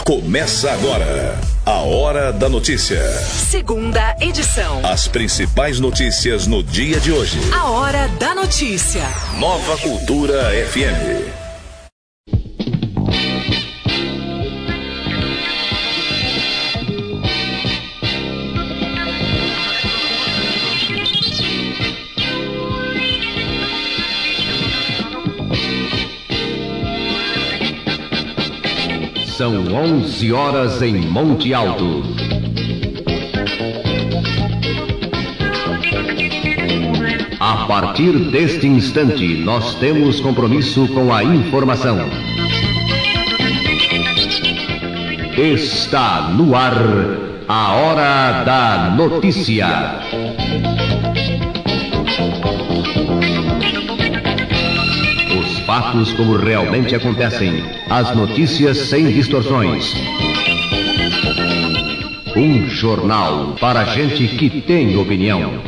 Começa agora a Hora da Notícia. Segunda edição. As principais notícias no dia de hoje. A Hora da Notícia. Nova Cultura FM. São 11 horas em Monte Alto. A partir deste instante, nós temos compromisso com a informação. Está no ar a Hora da Notícia. Fatos como realmente acontecem. As notícias sem distorções. Um jornal para gente que tem opinião.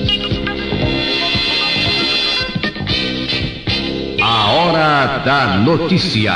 A Hora da Notícia.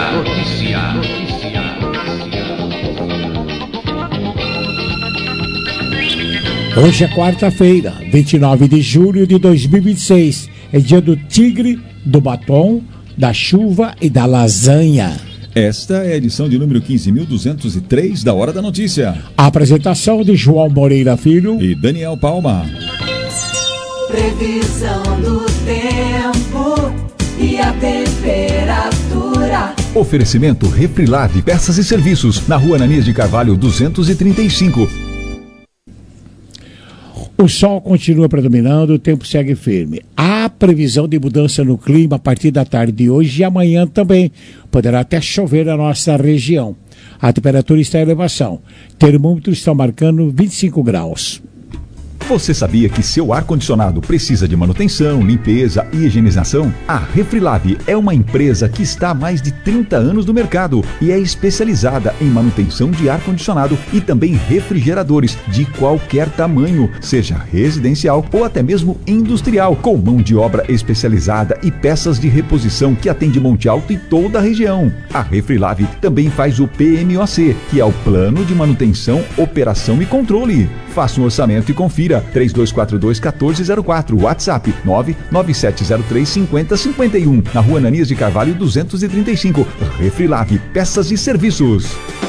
Hoje é quarta-feira, 29 de julho de 2026. É dia do tigre, do batom, da chuva e da lasanha. Esta é a edição de número 15.203 da Hora da Notícia. A apresentação de João Moreira Filho e Daniel Palma. Previsão do tempo e a temperatura. Oferecimento Refrilave, peças e serviços, na Rua Ananias de Carvalho 235. O sol continua predominando, o tempo segue firme. Há previsão de mudança no clima a partir da tarde de hoje e amanhã também. Poderá até chover na nossa região. A temperatura está em elevação. Termômetros estão marcando 25 graus. Você sabia que seu ar-condicionado precisa de manutenção, limpeza e higienização? A Refrilave é uma empresa que está há mais de 30 anos no mercado e é especializada em manutenção de ar-condicionado e também refrigeradores de qualquer tamanho, seja residencial ou até mesmo industrial, com mão de obra especializada e peças de reposição que atende Monte Alto e toda a região. A Refrilave também faz o PMOC, que é o Plano de Manutenção, Operação e Controle. Faça um orçamento e confira. 3242-1404, WhatsApp 99703-5051, na Rua Ananias de Carvalho 235. Refrilave, peças e serviços.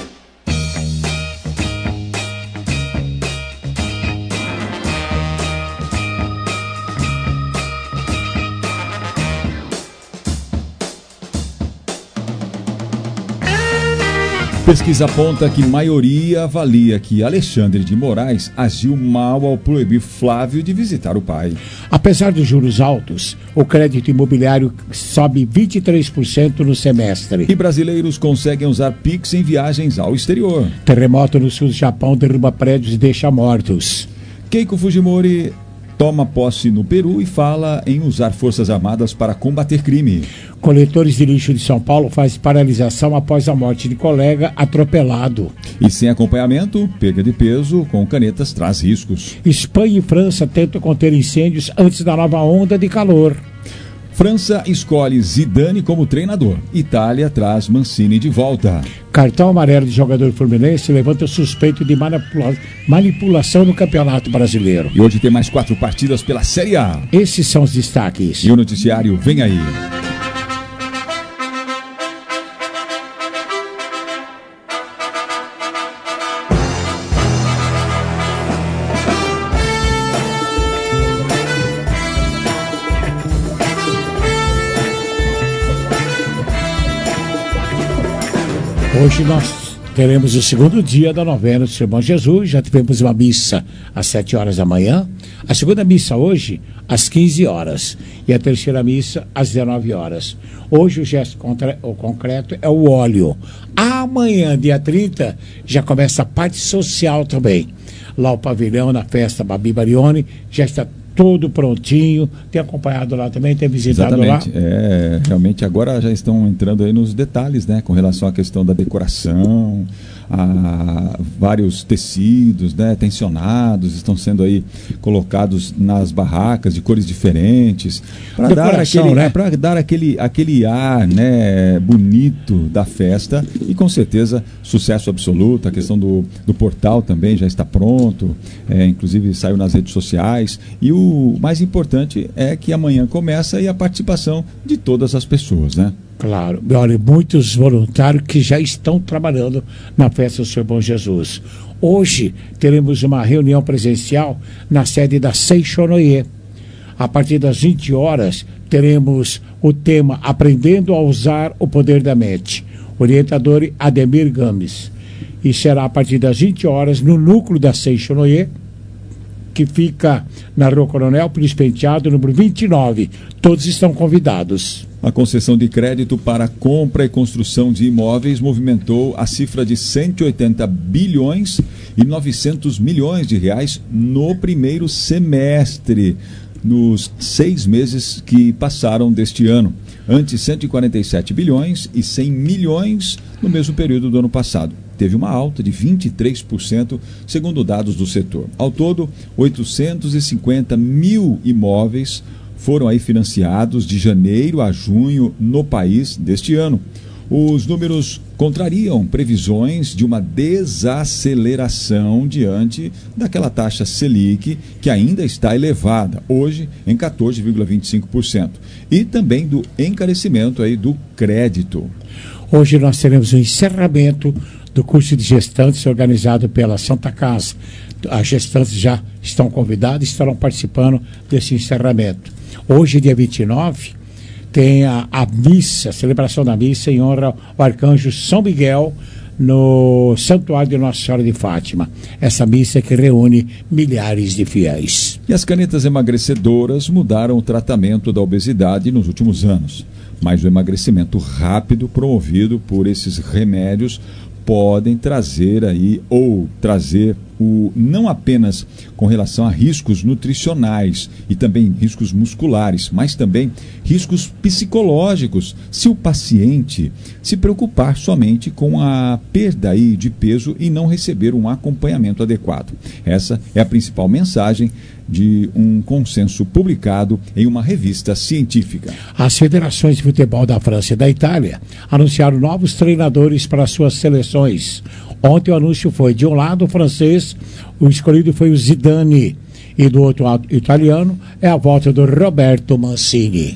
Pesquisa aponta que maioria avalia que Alexandre de Moraes agiu mal ao proibir Flávio de visitar o pai. Apesar dos juros altos, o crédito imobiliário sobe 23% no semestre. E brasileiros conseguem usar Pix em viagens ao exterior. Terremoto no sul do Japão derruba prédios e deixa mortos. Keiko Fujimori toma posse no Peru e fala em usar forças armadas para combater crime. Coletores de lixo de São Paulo fazem paralisação após a morte de colega atropelado. E sem acompanhamento, perda de peso com canetas traz riscos. Espanha e França tentam conter incêndios antes da nova onda de calor. França escolhe Zidane como treinador. Itália traz Mancini de volta. Cartão amarelo de jogador fluminense levanta suspeito de manipulação no Campeonato Brasileiro. E hoje tem mais 4 partidas pela Série A. Esses são os destaques. E o noticiário vem aí. Hoje nós teremos o segundo dia da novena do Seu Bom Jesus. Já tivemos uma missa às 7 horas da manhã. A segunda missa hoje, às 15 horas. E a terceira missa, às 19 horas. Hoje o gesto concreto é o óleo. Amanhã, dia 30, já começa a parte social também. Lá o pavilhão, na festa Babi Barione, já está todo prontinho. Tem acompanhado lá também, tem visitado Exatamente. lá? Realmente agora já estão entrando aí nos detalhes, né, com relação à questão da decoração, a vários tecidos, né, tensionados, estão sendo aí colocados nas barracas de cores diferentes, para dar aquele ar, né, bonito da festa. E com certeza sucesso absoluto. A questão do portal também já está pronto, inclusive saiu nas redes sociais, e o mais importante é que amanhã começa aí a participação de todas as pessoas, né? Claro, olha, muitos voluntários que já estão trabalhando na festa do Senhor Bom Jesus. Hoje teremos uma reunião presencial na sede da Seixonoye. A partir das 20 horas teremos o tema Aprendendo a Usar o Poder da Mente. Orientador Ademir Gomes. E será a partir das 20 horas no núcleo da Seixonoye, que fica na Rua Coronel Pires Penteado, número 29. Todos estão convidados. A concessão de crédito para compra e construção de imóveis movimentou a cifra de 180 bilhões e 900 milhões de reais no primeiro semestre, nos 6 meses que passaram deste ano, ante 147 bilhões e 100 milhões no mesmo período do ano passado. Teve uma alta de 23%, segundo dados do setor. Ao todo, 850 mil imóveis foram aí financiados de janeiro a junho no país deste ano. Os números contrariam previsões de uma desaceleração diante daquela taxa Selic, que ainda está elevada, hoje em 14,25%, e também do encarecimento aí do crédito. Hoje nós teremos o encerramento do curso de gestantes organizado pela Santa Casa. As gestantes já estão convidadas e estarão participando desse encerramento. Hoje, dia 29, tem a missa, a celebração da missa em honra ao arcanjo São Miguel no Santuário de Nossa Senhora de Fátima. Essa missa que reúne milhares de fiéis. E as canetas emagrecedoras mudaram o tratamento da obesidade nos últimos anos. Mas o emagrecimento rápido promovido por esses remédios podem trazer não apenas com relação a riscos nutricionais e também riscos musculares, mas também riscos psicológicos, se o paciente se preocupar somente com a perda aí de peso e não receber um acompanhamento adequado. Essa é a principal mensagem de um consenso publicado em uma revista científica. As federações de futebol da França e da Itália anunciaram novos treinadores para suas seleções. Ontem o anúncio foi, de um lado, o francês, o escolhido foi o Zidane, e do outro lado, o italiano, é a volta do Roberto Mancini.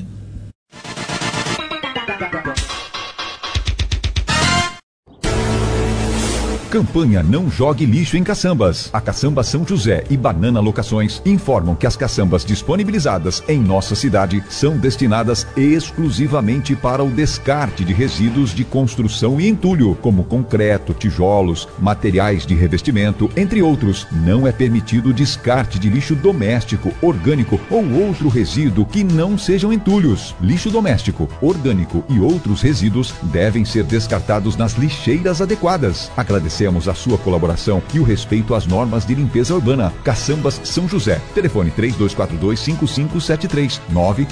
Campanha Não Jogue Lixo em Caçambas. A Caçamba São José e Banana Locações informam que as caçambas disponibilizadas em nossa cidade são destinadas exclusivamente para o descarte de resíduos de construção e entulho, como concreto, tijolos, materiais de revestimento, entre outros. Não é permitido o descarte de lixo doméstico, orgânico ou outro resíduo que não sejam entulhos. Lixo doméstico, orgânico e outros resíduos devem ser descartados nas lixeiras adequadas. Agradecemos a sua colaboração e o respeito às normas de limpeza urbana. Caçambas São José. Telefone 3242-5573,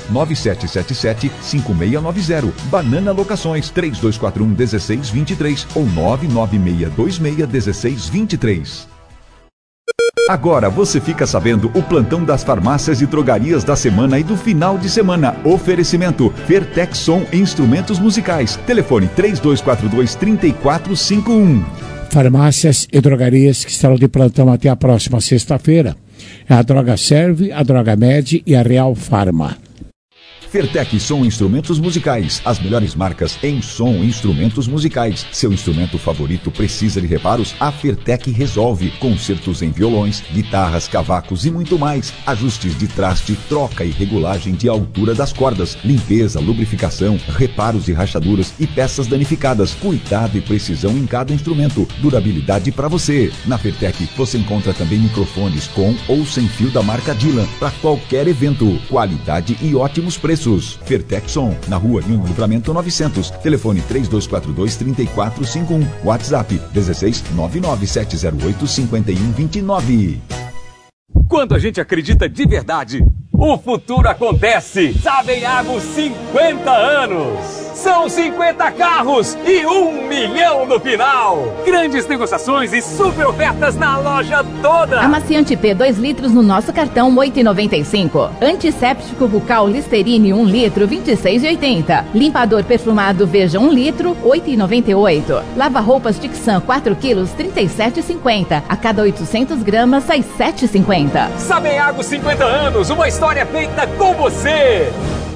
99777-5690. Banana Locações 3241-1623 ou 99626-1623. Agora você fica sabendo o plantão das farmácias e drogarias da semana e do final de semana. Oferecimento Fertexson Instrumentos Musicais. Telefone 3242-3451. Farmácias e drogarias que estarão de plantão até a próxima sexta-feira. É a Droga Serve, a Droga Med e a Real Farma. Fertec Som Instrumentos Musicais, as melhores marcas em som e instrumentos musicais. Seu instrumento favorito precisa de reparos? A Fertec resolve. Concertos em violões, guitarras, cavacos e muito mais. Ajustes de traste, troca e regulagem de altura das cordas, limpeza, lubrificação, reparos e rachaduras e peças danificadas. Cuidado e precisão em cada instrumento. Durabilidade para você. Na Fertec você encontra também microfones com ou sem fio da marca Dylan para qualquer evento. Qualidade e ótimos preços. Fertexson, na Rua Nilo Livramento 900. Telefone 3242-3451. WhatsApp 16 99708 5129. Quando a gente acredita de verdade, o futuro acontece. Sabeago 50 anos. São 50 carros e 1 milhão no final. Grandes negociações e super ofertas na loja toda. Amaciante P 2 litros no nosso cartão R$ 8,95. Antisséptico bucal Listerine 1 litro R$ 26,80. Limpador perfumado Veja 1 litro R$ 8,98. Lava-roupas Tixan 4 quilos R$ 37,50. A cada 800 gramas sai R$ 7,50. Sabeago 50 anos, uma história feita com você.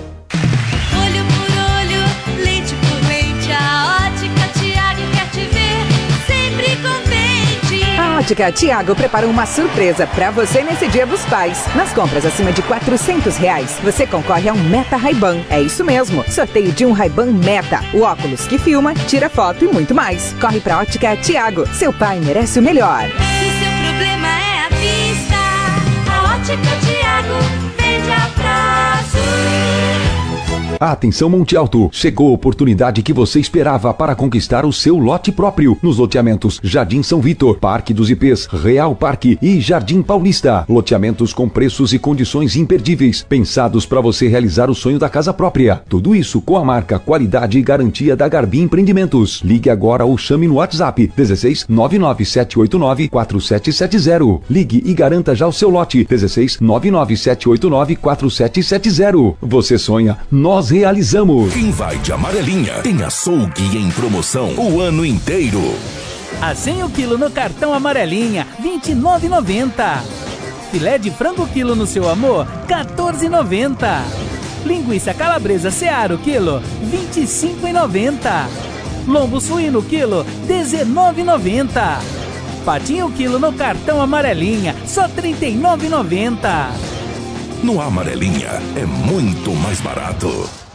Olho por olho, leite por leite, a Ótica Tiago quer te ver sempre contente. A Ótica Tiago preparou uma surpresa pra você nesse Dia dos Pais. Nas compras acima de R$400, você concorre a um Meta Ray-Ban. É isso mesmo, sorteio de um Ray-Ban Meta, o óculos que filma, tira foto e muito mais. Corre pra Ótica Tiago, seu pai merece o melhor. Se seu problema é a vista, a Ótica Tiago vende a prazo. Atenção Monte Alto, chegou a oportunidade que você esperava para conquistar o seu lote próprio nos loteamentos Jardim São Vitor, Parque dos Ipês, Real Parque e Jardim Paulista. Loteamentos com preços e condições imperdíveis, pensados para você realizar o sonho da casa própria. Tudo isso com a marca, qualidade e garantia da Garbi Empreendimentos. Ligue agora ou chame no WhatsApp 16 99789 4770. Ligue e garanta já o seu lote 16 99789 4770. Você sonha, nós realizamos. Quem vai de amarelinha tem açougue em promoção o ano inteiro. Assim o quilo no cartão amarelinha, R$ 29,90. Filé de frango quilo no seu amor, R$ 14,90. Linguiça calabresa Seara o quilo, R$ 25,90. Lombo suíno quilo, R$ 19,90. Patinho quilo no cartão amarelinha, só R$ 39,90. No Amarelinha é muito mais barato.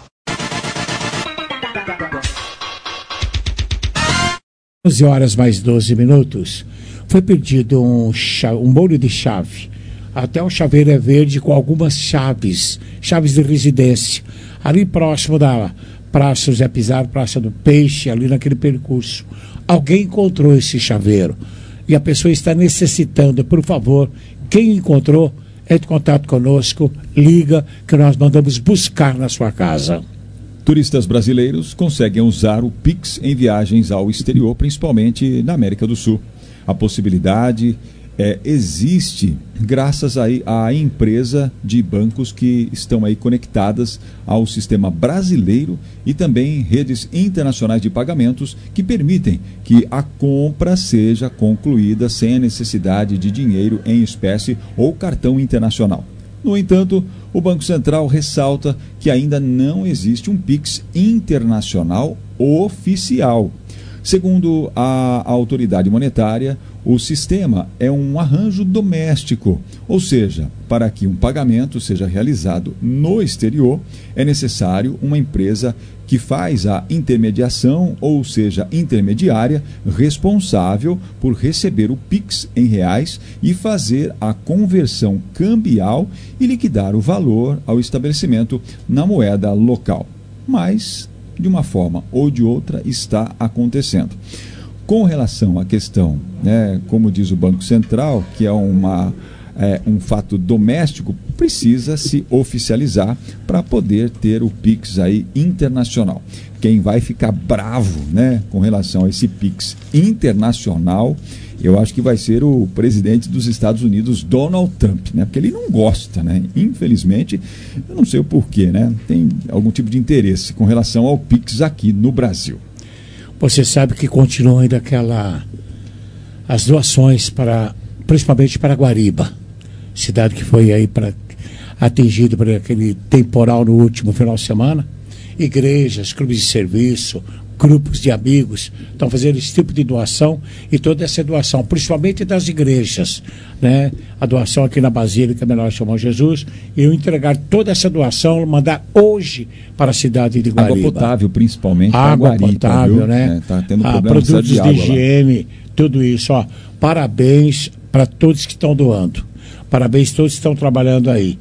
11h mais 12. Foi perdido um molho de chave. Até um chaveiro é verde com algumas chaves de residência, ali próximo da Praça José Pizarro, Praça do Peixe, ali naquele percurso. Alguém encontrou esse chaveiro e a pessoa está necessitando. Por favor, quem encontrou, entre em contato conosco, liga que nós mandamos buscar na sua casa. Turistas brasileiros conseguem usar o Pix em viagens ao exterior, principalmente na América do Sul. A possibilidade existe graças à empresa de bancos que estão aí conectadas ao sistema brasileiro e também redes internacionais de pagamentos que permitem que a compra seja concluída sem a necessidade de dinheiro em espécie ou cartão internacional. No entanto, o Banco Central ressalta que ainda não existe um Pix internacional oficial. Segundo a autoridade monetária, o sistema é um arranjo doméstico, ou seja, para que um pagamento seja realizado no exterior, é necessário uma empresa que faz a intermediação, ou seja, intermediária, responsável por receber o Pix em reais e fazer a conversão cambial e liquidar o valor ao estabelecimento na moeda local. Mas, de uma forma ou de outra, está acontecendo. Com relação à questão, como diz o Banco Central, que é um fato doméstico, precisa se oficializar para poder ter o Pix aí internacional. Quem vai ficar bravo, com relação a esse Pix internacional, eu acho que vai ser o presidente dos Estados Unidos, Donald Trump, porque ele não gosta, Infelizmente, eu não sei o porquê, tem algum tipo de interesse com relação ao Pix aqui no Brasil. Você sabe que continua ainda as doações principalmente para Guariba, cidade que foi aí atingida por aquele temporal no último final de semana. Igrejas, clubes de serviço, grupos de amigos estão fazendo esse tipo de doação, e toda essa doação, principalmente das igrejas, a doação aqui na Basílica Menor de São Bom Jesus, e eu entregar toda essa doação, mandar hoje para a cidade de Guariba. Água potável, principalmente. Água potável, Tá tendo problema produtos de higiene, lá. Tudo isso, Parabéns para todos que estão doando. Parabéns a todos que estão trabalhando aí.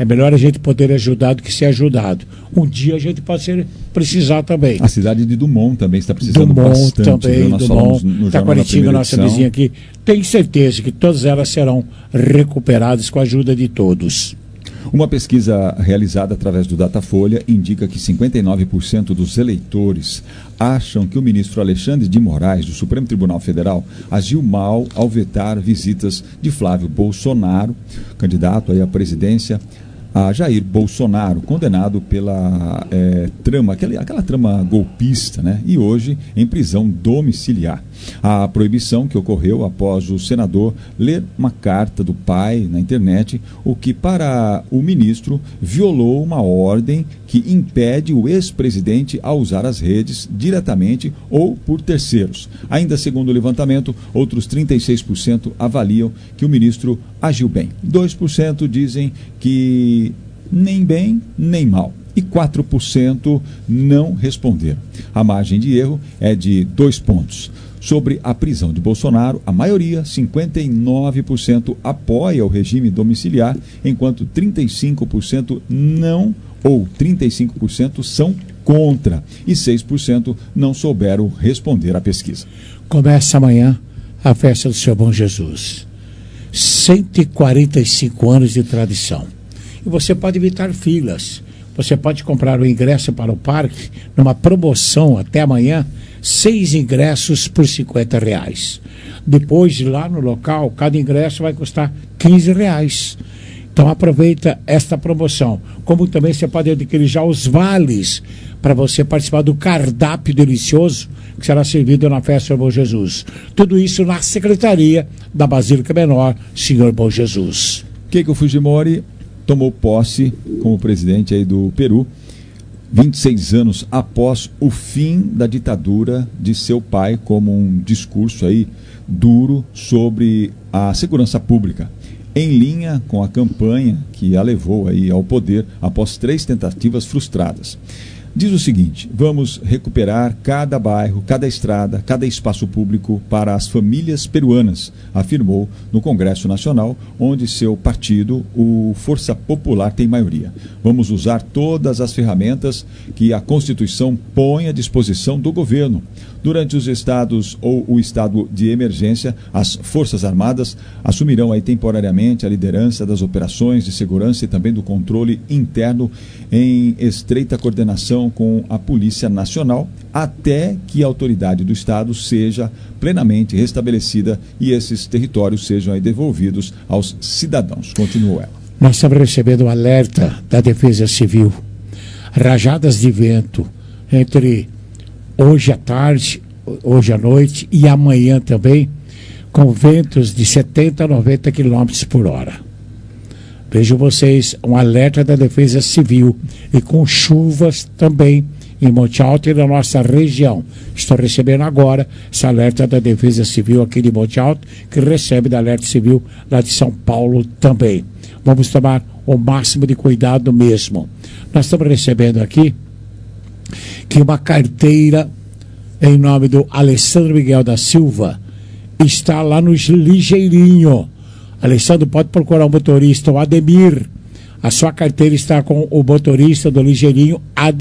É melhor a gente poder ajudar do que ser ajudado. Um dia a gente pode precisar também. A cidade de Dumont também está precisando Dumont bastante. também, Nós Dumont, Taquaritinga, nossa vizinha aqui. Tenho certeza que todas elas serão recuperadas com a ajuda de todos. Uma pesquisa realizada através do Datafolha indica que 59% dos eleitores acham que o ministro Alexandre de Moraes, do Supremo Tribunal Federal, agiu mal ao vetar visitas de Flávio Bolsonaro, candidato aí à presidência, a Jair Bolsonaro, condenado pela trama, aquela trama golpista, né? E hoje em prisão domiciliar. A proibição que ocorreu após o senador ler uma carta do pai na internet, o que para o ministro violou uma ordem que impede o ex-presidente a usar as redes diretamente ou por terceiros. Ainda segundo o levantamento, outros 36% avaliam que o ministro agiu bem. 2% dizem que nem bem nem mal. E 4% não responderam. A margem de erro é de 2 pontos. Sobre a prisão de Bolsonaro, a maioria, 59%, apoia o regime domiciliar, enquanto 35% não, ou 35% são contra, e 6% não souberam responder à pesquisa. Começa amanhã a festa do Seu Bom Jesus. 145 anos de tradição. E você pode evitar filas. Você pode comprar o ingresso para o parque numa promoção até amanhã, 6 ingressos por R$50. Depois, lá no local, cada ingresso vai custar R$15. Então aproveita esta promoção. Como também você pode adquirir já os vales para você participar do cardápio delicioso que será servido na festa do Bom Jesus. Tudo isso na Secretaria da Basílica Menor, Senhor Bom Jesus. Keiko Fujimori tomou posse como presidente aí do Peru, 26 anos após o fim da ditadura de seu pai, como um discurso aí duro sobre a segurança pública, em linha com a campanha que a levou aí ao poder após 3 tentativas frustradas. Diz o seguinte: vamos recuperar cada bairro, cada estrada, cada espaço público para as famílias peruanas, afirmou no Congresso Nacional, onde seu partido, o Força Popular, tem maioria. Vamos usar todas as ferramentas que a Constituição põe à disposição do governo. Durante os estados ou o estado de emergência, as Forças Armadas assumirão aí temporariamente a liderança das operações de segurança e também do controle interno em estreita coordenação com a Polícia Nacional, até que a autoridade do estado seja plenamente restabelecida e esses territórios sejam aí devolvidos aos cidadãos. Continuou ela. Nós estamos recebendo um alerta da Defesa Civil. Rajadas de vento entre hoje à tarde, hoje à noite e amanhã também, com ventos de 70 a 90 km por hora. Vejam vocês, um alerta da Defesa Civil e com chuvas também em Monte Alto e na nossa região. Estou recebendo agora esse alerta da Defesa Civil aqui de Monte Alto, que recebe da Alerta Civil lá de São Paulo também. Vamos tomar o máximo de cuidado mesmo. Nós estamos recebendo aqui que uma carteira em nome do Alessandro Miguel da Silva está lá no Ligeirinho. Alessandro, pode procurar o motorista, o Ademir. A sua carteira está com o motorista do Ligeirinho,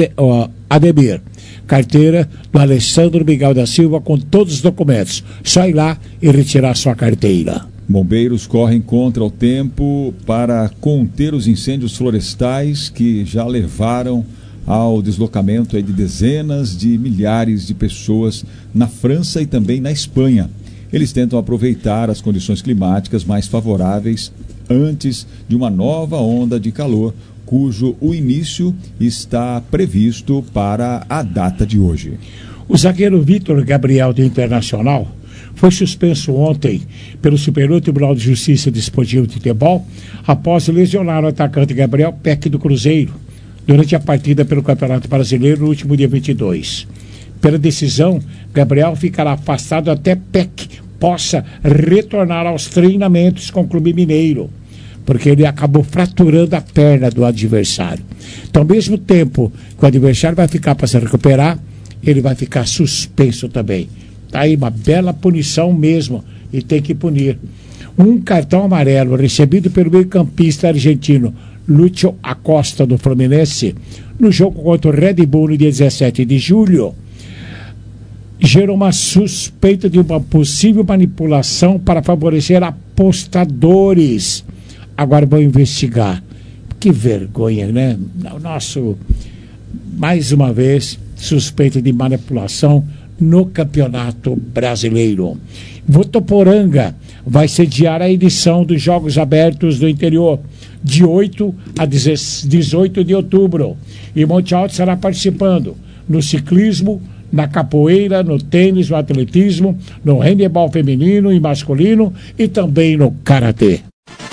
Ademir. Carteira do Alessandro Miguel da Silva com todos os documentos. Só ir lá e retirar a sua carteira. Bombeiros correm contra o tempo para conter os incêndios florestais que já levaram ao deslocamento aí de dezenas de milhares de pessoas na França e também na Espanha. Eles tentam aproveitar as condições climáticas mais favoráveis antes de uma nova onda de calor, cujo o início está previsto para a data de hoje. O zagueiro Vitor Gabriel do Internacional foi suspenso ontem pelo Superior Tribunal de Justiça Desportivo de Futebol após lesionar o atacante Gabriel Peck do Cruzeiro durante a partida pelo Campeonato Brasileiro no último dia 22. Pela decisão, Gabriel ficará afastado até Peck possa retornar aos treinamentos com o Clube Mineiro, porque ele acabou fraturando a perna do adversário. Então, ao mesmo tempo que o adversário vai ficar para se recuperar, ele vai ficar suspenso também. Está aí uma bela punição mesmo, e tem que punir. Um cartão amarelo recebido pelo meio-campista argentino Lúcio Acosta do Fluminense, no jogo contra o Red Bull no dia 17 de julho, gerou uma suspeita de uma possível manipulação para favorecer apostadores. Agora vão investigar. Que vergonha, né? Nosso, mais uma vez, suspeita de manipulação no Campeonato Brasileiro. Votuporanga vai sediar a edição dos Jogos Abertos do Interior, de 8 a 18 de outubro. E Monte Alto estará participando no ciclismo, na capoeira, no tênis, no atletismo, no handebol feminino e masculino e também no karatê.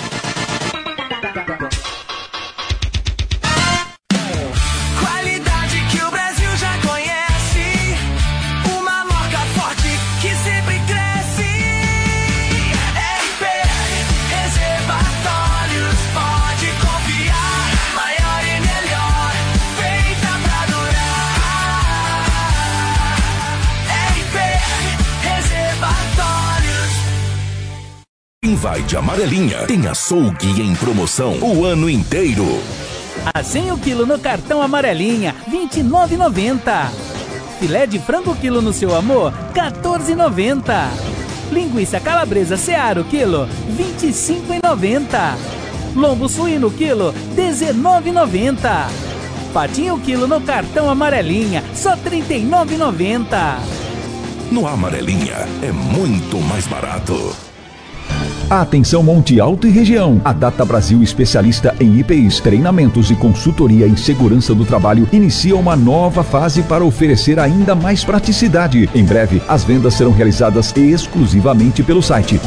Vai de Amarelinha. Tem açougue em promoção o ano inteiro. Assim o quilo no cartão Amarelinha, R$ 29,90. Filé de frango quilo no seu amor, R$ 14,90. Linguiça calabresa Seara quilo, R$ 25,90. Lombo suíno quilo, R$ 19,90. Patinho quilo no cartão Amarelinha, só R$ 39,90. No Amarelinha é muito mais barato. Atenção Monte Alto e região. A Data Brasil, especialista em IPIs, treinamentos e consultoria em segurança do trabalho, inicia uma nova fase para oferecer ainda mais praticidade. Em breve, as vendas serão realizadas exclusivamente pelo site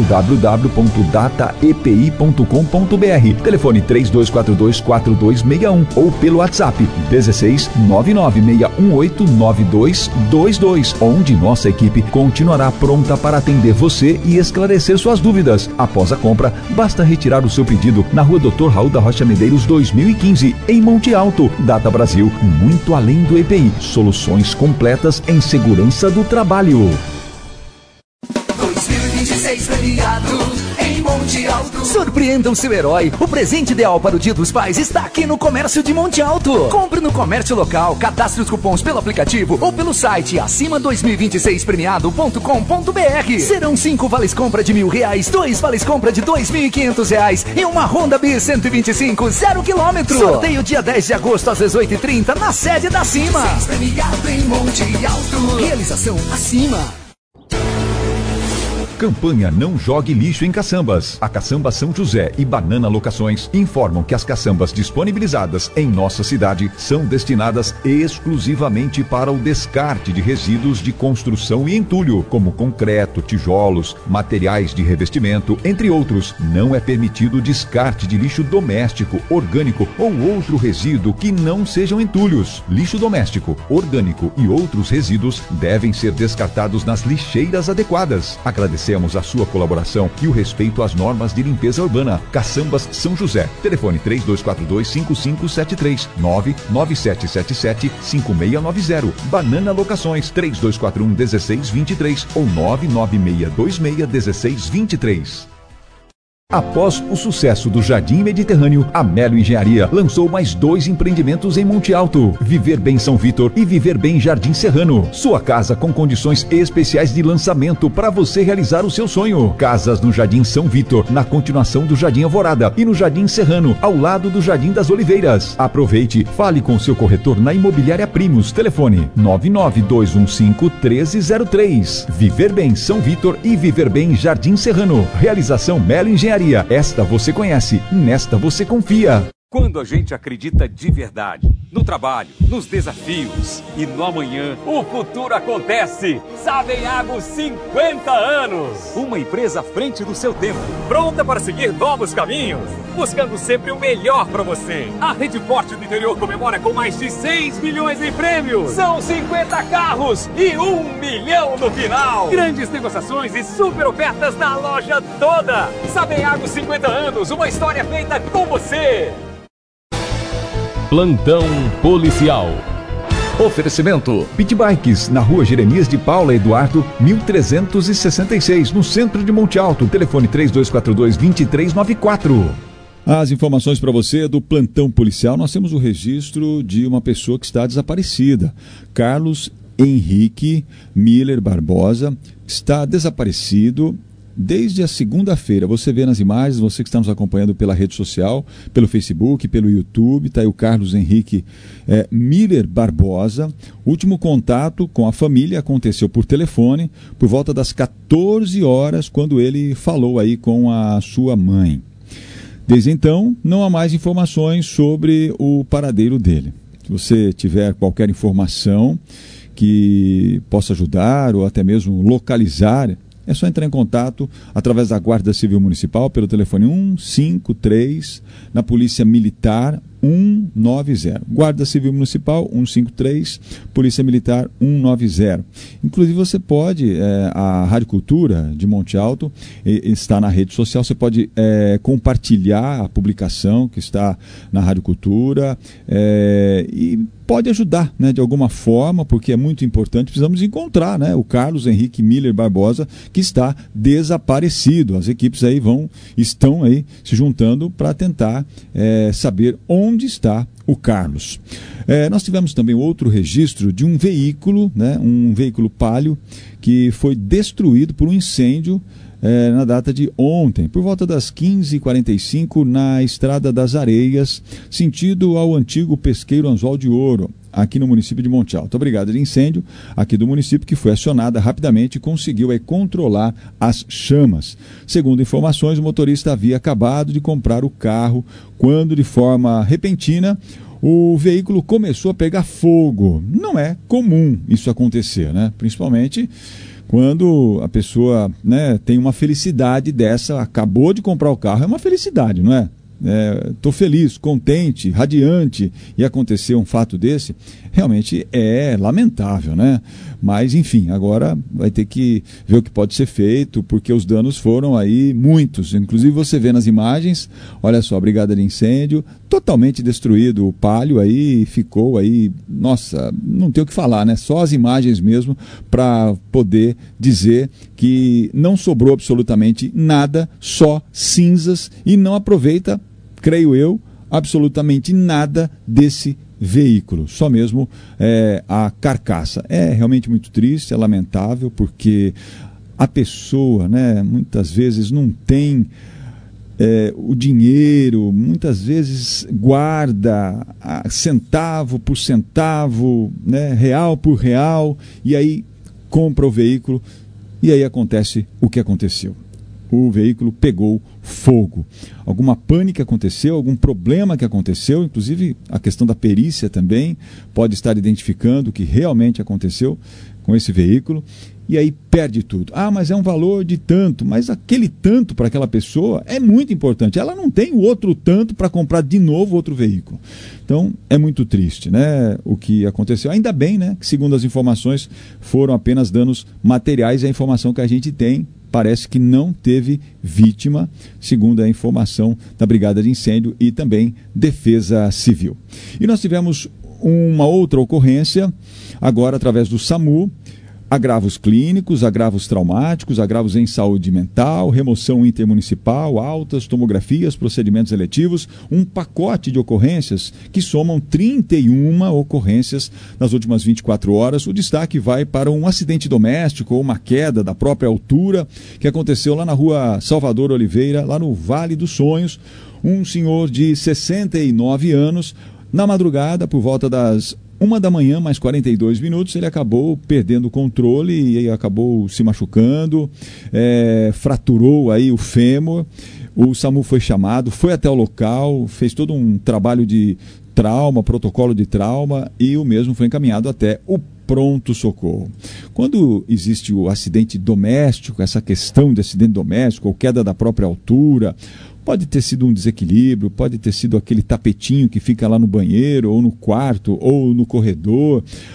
www.dataepi.com.br, telefone 3242-4261 ou pelo WhatsApp 16 996189222, onde nossa equipe continuará pronta para atender você e esclarecer suas dúvidas. Após a compra, basta retirar o seu pedido na Rua Dr. Raul da Rocha Medeiros 2015, em Monte Alto. Data Brasil, muito além do EPI. Soluções completas em segurança do trabalho. 2026 premiado em Monte Alto. Surpreenda o seu herói. O presente ideal para o Dia dos Pais está aqui no Comércio de Monte Alto. Compre no comércio local, cadastre os cupons pelo aplicativo ou pelo site acima2026premiado.com.br. Serão 5 vales compra de R$1.000, 2 vales compra de R$2.500 e uma Honda Bis 125 0 km. Sorteio dia 10 de agosto às 18h30 na sede da Acima. Premiado em Monte Alto. Realização Acima. Campanha Não Jogue Lixo em Caçambas. A Caçamba São José e Banana Locações informam que as caçambas disponibilizadas em nossa cidade são destinadas exclusivamente para o descarte de resíduos de construção e entulho, como concreto, tijolos, materiais de revestimento, entre outros. Não é permitido o descarte de lixo doméstico, orgânico ou outro resíduo que não sejam entulhos. Lixo doméstico, orgânico e outros resíduos devem ser descartados nas lixeiras adequadas. Agradecemos a sua colaboração e o respeito às normas de limpeza urbana. Caçambas São José. Telefone 3242-5573, 99777-5690. Banana Locações 3241-1623 ou 99626-1623. Após o sucesso do Jardim Mediterrâneo, a Melo Engenharia lançou mais 2 empreendimentos em Monte Alto: Viver Bem São Vitor e Viver Bem Jardim Serrano. Sua casa com condições especiais de lançamento para você realizar o seu sonho. Casas no Jardim São Vitor, na continuação do Jardim Alvorada, e no Jardim Serrano, ao lado do Jardim das Oliveiras. Aproveite, fale com seu corretor na Imobiliária Primos. Telefone 99215-1303. Viver Bem São Vitor e Viver Bem Jardim Serrano. Realização Melo Engenharia. Esta você conhece, nesta você confia. Quando a gente acredita de verdade no trabalho, nos desafios e no amanhã, o futuro acontece. Sabenhago 50 anos. Uma empresa à frente do seu tempo, pronta para seguir novos caminhos, buscando sempre o melhor para você. A Rede Forte do Interior comemora com mais de 6 milhões em prêmios. São 50 carros e 1 milhão no final. Grandes negociações e super ofertas na loja toda. Sabenhago 50 anos, uma história feita com você. Plantão Policial. Oferecimento Pit Bikes, na Rua Jeremias de Paula Eduardo, 1366, no centro de Monte Alto. Telefone 3242-2394. As informações para você do plantão policial, nós temos o registro de uma pessoa que está desaparecida. Carlos Henrique Miller Barbosa está desaparecido desde a segunda-feira. Você vê nas imagens, você que está nos acompanhando pela rede social, pelo Facebook, pelo YouTube, está aí o Carlos Henrique Miller Barbosa. O último contato com a família aconteceu por telefone, por volta das 14 horas, quando ele falou aí com a sua mãe. Desde então, não há mais informações sobre o paradeiro dele. Se você tiver qualquer informação que possa ajudar ou até mesmo localizar, é só entrar em contato através da Guarda Civil Municipal pelo telefone 153, na Polícia Militar 190. Guarda Civil Municipal 153, Polícia Militar 190. Inclusive você pode, a Rádio Cultura de Monte Alto está na rede social, você pode compartilhar a publicação que está na Rádio Cultura e pode ajudar, né, de alguma forma, porque é muito importante. Precisamos encontrar, né, o Carlos Henrique Miller Barbosa, que está desaparecido. As equipes aí estão aí se juntando para tentar saber onde está o Carlos. Nós tivemos também outro registro de um veículo, né, um veículo Palio, que foi destruído por um incêndio na data de ontem, por volta das 15h45, na Estrada das Areias, sentido ao antigo pesqueiro Anzol de Ouro, aqui no município de Monte Alto. A brigada de incêndio aqui do município, que foi acionada rapidamente, conseguiu controlar as chamas. Segundo informações, o motorista havia acabado de comprar o carro quando, de forma repentina, o veículo começou a pegar fogo. Não é comum isso acontecer, né? Principalmente quando a pessoa, né, tem uma felicidade dessa, acabou de comprar o carro, é uma felicidade, não é? Estou feliz, contente, radiante, e acontecer um fato desse, realmente é lamentável, né? Mas, enfim, agora vai ter que ver o que pode ser feito, porque os danos foram aí muitos. Inclusive você vê nas imagens, olha só, a brigada de incêndio, totalmente destruído, o Palio aí ficou aí, nossa, não tem o que falar, né? Só as imagens mesmo para poder dizer que não sobrou absolutamente nada, só cinzas, e não aproveita, creio eu, absolutamente nada desse veículo, só mesmo a carcaça. É realmente muito triste, é lamentável, porque a pessoa, né, muitas vezes não tem o dinheiro, muitas vezes guarda centavo por centavo, né, real por real, e aí compra o veículo, e aí acontece o que aconteceu. O veículo pegou fogo. Alguma pane que aconteceu, algum problema que aconteceu, inclusive a questão da perícia também pode estar identificando o que realmente aconteceu com esse veículo, e aí perde tudo. Ah, mas é um valor de tanto, mas aquele tanto para aquela pessoa é muito importante. Ela não tem o outro tanto para comprar de novo outro veículo. Então é muito triste, né, o que aconteceu. Ainda bem, né, que segundo as informações foram apenas danos materiais, e a informação que a gente tem parece que não teve vítima, segundo a informação da Brigada de Incêndio e também Defesa Civil. E nós tivemos uma outra ocorrência, agora através do SAMU, agravos clínicos, agravos traumáticos, agravos em saúde mental, remoção intermunicipal, altas, tomografias, procedimentos eletivos, um pacote de ocorrências que somam 31 ocorrências nas últimas 24 horas. O destaque vai para um acidente doméstico ou uma queda da própria altura que aconteceu lá na rua Salvador Oliveira, lá no Vale dos Sonhos. Um senhor de 69 anos, na madrugada, por volta das 1 da manhã, mais 42 minutos, ele acabou perdendo o controle e acabou se machucando, fraturou aí o fêmur. O SAMU foi chamado, foi até o local, fez todo um trabalho de trauma, protocolo de trauma, e o mesmo foi encaminhado até o pronto-socorro. Quando existe o acidente doméstico, essa questão de acidente doméstico ou queda da própria altura, pode ter sido um desequilíbrio, pode ter sido aquele tapetinho que fica lá no banheiro, ou no quarto, ou no corredor.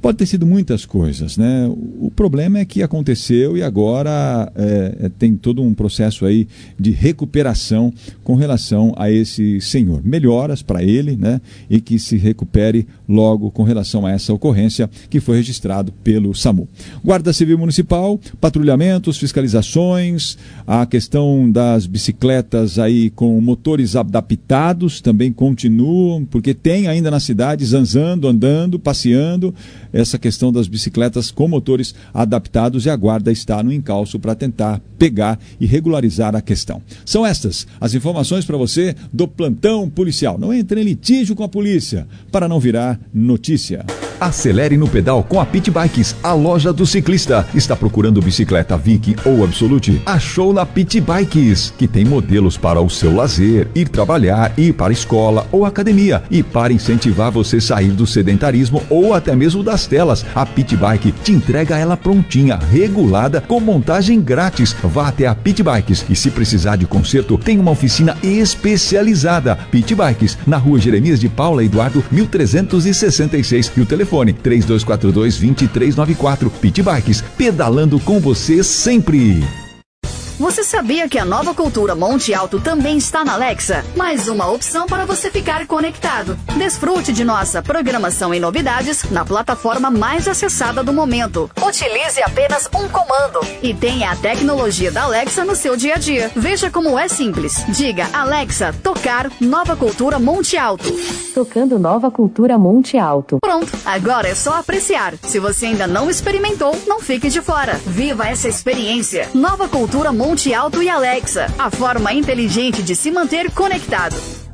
Pode ter sido muitas coisas, né? O problema é que aconteceu e agora tem todo um processo aí de recuperação com relação a esse senhor. Melhoras para ele, né? E que se recupere logo com relação a essa ocorrência que foi registrado pelo SAMU. Guarda Civil Municipal, patrulhamentos, fiscalizações, a questão das bicicletas aí com motores adaptados também continuam, porque tem ainda na cidade zanzando, andando, passeando, essa questão das bicicletas com motores adaptados, e a guarda está no encalço para tentar pegar e regularizar a questão. São estas as informações para você do plantão policial. Não entre em litígio com a polícia para não virar notícia. Acelere no pedal com a Pit Bikes, a loja do ciclista. Está procurando bicicleta Viking ou Absolute? Achou na Pit Bikes, que tem modelos para o seu lazer, ir trabalhar, ir para a escola ou academia, e para incentivar você a sair do sedentarismo ou até mesmo das telas. A Pit Bike te entrega ela prontinha, regulada, com montagem grátis. Vá até a Pit Bikes e, se precisar de conserto, tem uma oficina especializada. Pit Bikes, na rua Jeremias de Paula Eduardo 1366, e o telefone 3242-2394. Pit Bikes, pedalando com você sempre. Você sabia que a Nova Cultura Monte Alto também está na Alexa? Mais uma opção para você ficar conectado. Desfrute de nossa programação e novidades na plataforma mais acessada do momento. Utilize apenas um comando e tenha a tecnologia da Alexa no seu dia a dia. Veja como é simples. Diga: Alexa, tocar Nova Cultura Monte Alto. Tocando Nova Cultura Monte Alto. Pronto, agora é só apreciar. Se você ainda não experimentou, não fique de fora. Viva essa experiência. Nova Cultura Monte Alto e Alexa, a forma inteligente de se manter conectado.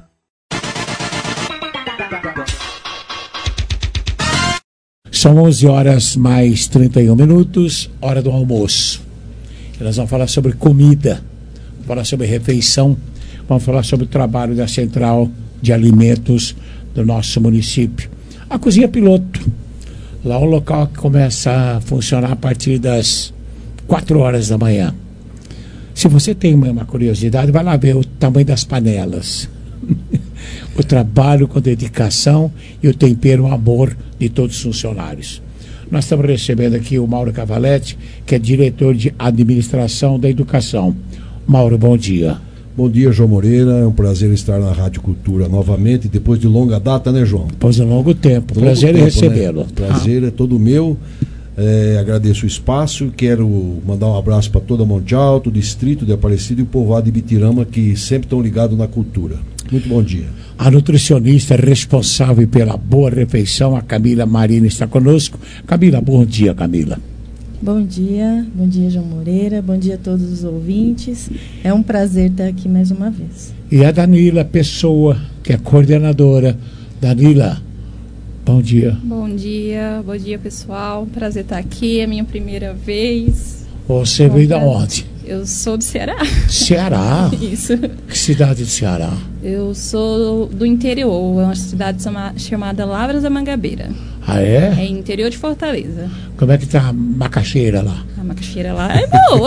São 11 horas mais 31 minutos, hora do almoço. E nós vamos falar sobre comida, vamos falar sobre refeição, vamos falar sobre o trabalho da Central de Alimentos do nosso município. A cozinha piloto, lá o local que começa a funcionar a partir das 4 horas da manhã. Se você tem uma curiosidade, vai lá ver o tamanho das panelas. O trabalho com dedicação e o tempero, o amor de todos os funcionários. Nós estamos recebendo aqui o Mauro Cavaletti, que é diretor de administração da educação. Mauro, bom dia. Bom dia, João Moreira. É um prazer estar na Rádio Cultura novamente, depois de longa data, né, João? Depois de longo tempo. Prazer em recebê-lo. Né? Prazer é todo meu. Agradeço o espaço, quero mandar um abraço para toda Monte Alto, distrito de Aparecida e o povoado de Bitirama, que sempre estão ligados na cultura. Muito bom dia. A nutricionista responsável pela boa refeição, a Camila Marina, está conosco. Camila, bom dia, Camila. Bom dia, João Moreira, bom dia a todos os ouvintes. É um prazer estar aqui mais uma vez. E a Danila Pessoa, que é coordenadora. Danila, bom dia. Bom dia pessoal, prazer estar aqui, é a minha primeira vez. Você veio da onde? Eu sou do Ceará. Ceará? Isso. Que cidade do Ceará? Eu sou do interior, é uma cidade chamada Lavras da Mangabeira. Ah, é? É interior de Fortaleza. Como é que tá a macaxeira lá? A macaxeira lá é boa.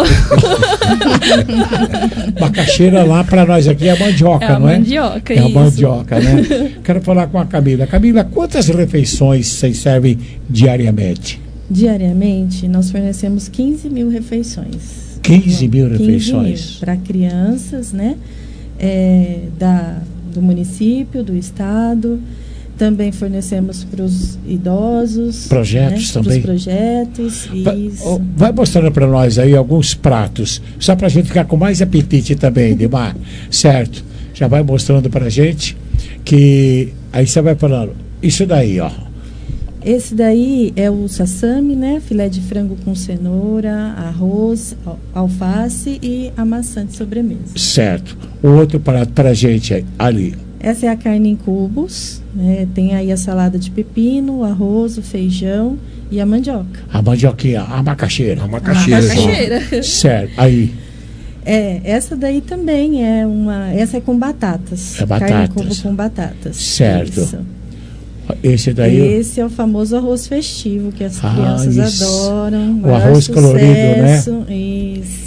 Macaxeira lá para nós aqui é a mandioca, não é? Mandioca, é a mandioca, né? Quero falar com a Camila. Camila, quantas refeições vocês servem diariamente? Diariamente, nós fornecemos 15 mil refeições. 15 mil refeições? Para crianças, né? Do município, do estado. Também fornecemos para os idosos. Projetos, né? Também? Para os projetos. Isso. Vai mostrando para nós aí alguns pratos, só para a gente ficar com mais apetite também, Dimar. Certo? Já vai mostrando para a gente que aí você vai falando, isso daí, ó. Esse daí é o sassami, né? Filé de frango com cenoura, arroz, alface e a maçã de sobremesa. Certo. O outro prato para a gente ali. Essa é a carne em cubos, né? Tem aí a salada de pepino, o arroz, o feijão e a mandioca. A mandioquinha, a macaxeira. A macaxeira. Certo, aí. Essa daí também essa é com batatas. É batatas. Carne em cubo com batatas. Certo. Isso. Esse daí? Esse é o famoso arroz festivo, que as crianças adoram. O arroz colorido, né? Isso.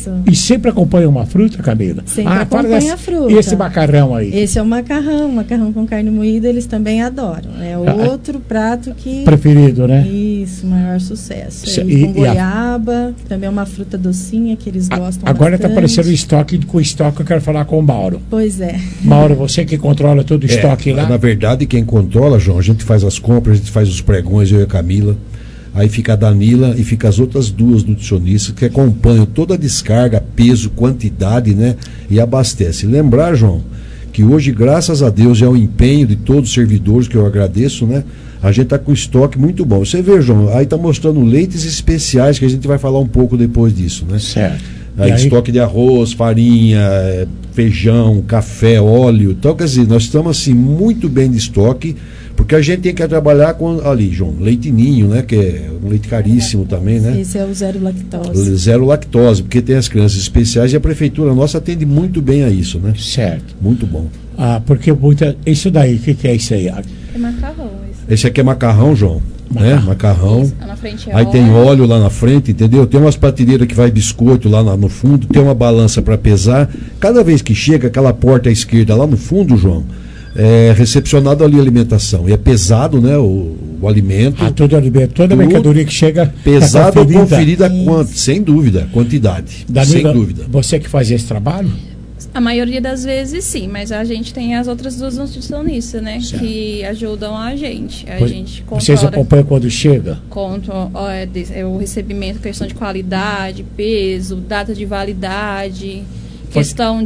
Isso. E sempre acompanha uma fruta, Camila? Sempre acompanha a fruta. E esse macarrão aí? Esse é o macarrão com carne moída, eles também adoram. É outro prato que... Preferido, né? Isso, maior sucesso. E com goiaba, também é uma fruta docinha que eles gostam agora está bastante. aparecendo o estoque, com o estoque eu quero falar com o Mauro. Pois é. Mauro, você que controla todo o estoque lá? Na verdade, quem controla, João, a gente faz as compras, a gente faz os pregões, eu e a Camila. Aí fica a Danila e fica as outras duas nutricionistas que acompanham toda a descarga, peso, quantidade, né? E abastece. Lembrar, João, que hoje, graças a Deus, é o empenho de todos os servidores, que eu agradeço, né? A gente está com estoque muito bom. Você vê, João, aí está mostrando leites especiais, que a gente vai falar um pouco depois disso, né? Certo. Aí, estoque de arroz, farinha, feijão, café, óleo. Então, quer dizer, nós estamos assim muito bem de estoque, porque a gente tem que trabalhar com ali, João, leite ninho, né? Que é um leite caríssimo também, né? Esse é o zero lactose. Zero lactose, porque tem as crianças especiais e a prefeitura nossa atende muito bem a isso, né? Certo. Muito bom. Porque isso daí, o que é isso aí? É macarrão. Esse aqui é macarrão, João. Né? Macarrão. Isso, na frente é aí óleo. tem óleo lá na frente, entendeu? Tem umas prateleiras que vai biscoito lá no fundo, tem uma balança para pesar. Cada vez que chega aquela porta à esquerda lá no fundo, João, é recepcionado ali a alimentação. E é pesado, né? O alimento. Todo alimento, toda mercadoria que chega. Pesado ou conferida, sem dúvida, quantidade. Danila, sem dúvida. Você que fazia esse trabalho? A maioria das vezes sim, mas a gente tem as outras duas nutricionistas, né? Certo. Que ajudam a gente. A gente vocês acompanham quando chega? Contam o recebimento, questão de qualidade, peso, data de validade, questão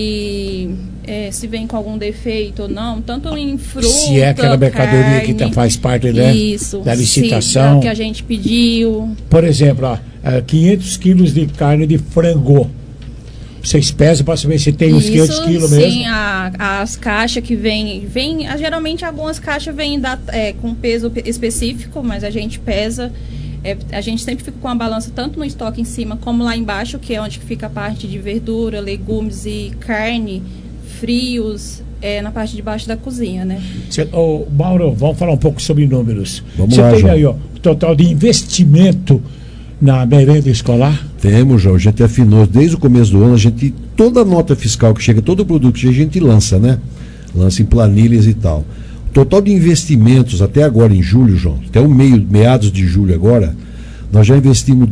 de se vem com algum defeito ou não, tanto em fruta, se é aquela mercadoria carne, que faz parte, né, da licitação. Que a gente pediu. Por exemplo, 500 quilos de carne de frango. Vocês pesam para saber se tem uns 500 quilos mesmo? Sim, as caixas que vem geralmente algumas caixas vêm com peso específico, mas a gente pesa. A gente sempre fica com a balança tanto no estoque em cima como lá embaixo, que é onde fica a parte de verdura, legumes e carne, frios, na parte de baixo da cozinha, né? Mauro, vamos falar um pouco sobre números. Você tem aí o total de investimento na merenda escolar? Temos, João, a gente afinou desde o começo do ano, toda a nota fiscal que chega, todo produto que a gente lança, né? Lança em planilhas e tal. O total de investimentos até agora em julho, João, até meados de julho agora, nós já investimos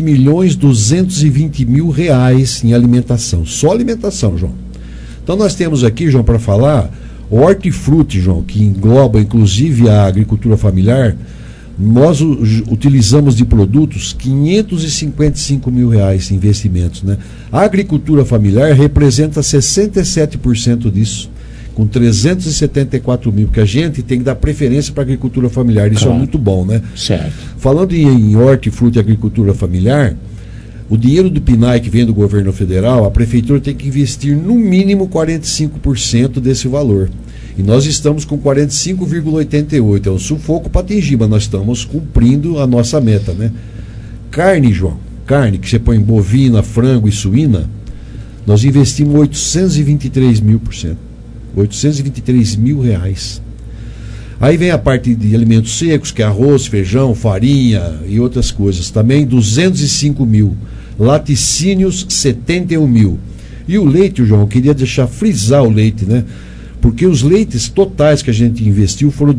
R$2.220.000 em alimentação, só alimentação, João. Então nós temos aqui, João, para falar, o hortifruti, João, que engloba inclusive a agricultura familiar. Nós utilizamos de produtos R$555.000 em investimentos, né? A agricultura familiar representa 67% disso, com 374 mil, porque a gente tem que dar preferência para a agricultura familiar, isso é muito bom, né? Certo. Falando em hortifruti e agricultura familiar, o dinheiro do PNAE que vem do governo federal, a prefeitura tem que investir no mínimo 45% desse valor. E nós estamos com 45,88. É um sufoco para atingir, mas nós estamos cumprindo a nossa meta, né? Carne, João, carne que você põe bovina, frango e suína, nós investimos 823.000%. R$823.000. Aí vem a parte de alimentos secos, que é arroz, feijão, farinha e outras coisas. Também 205 mil. Laticínios, 71 mil. E o leite, João, eu queria frisar o leite, né? Porque os leites totais que a gente investiu foram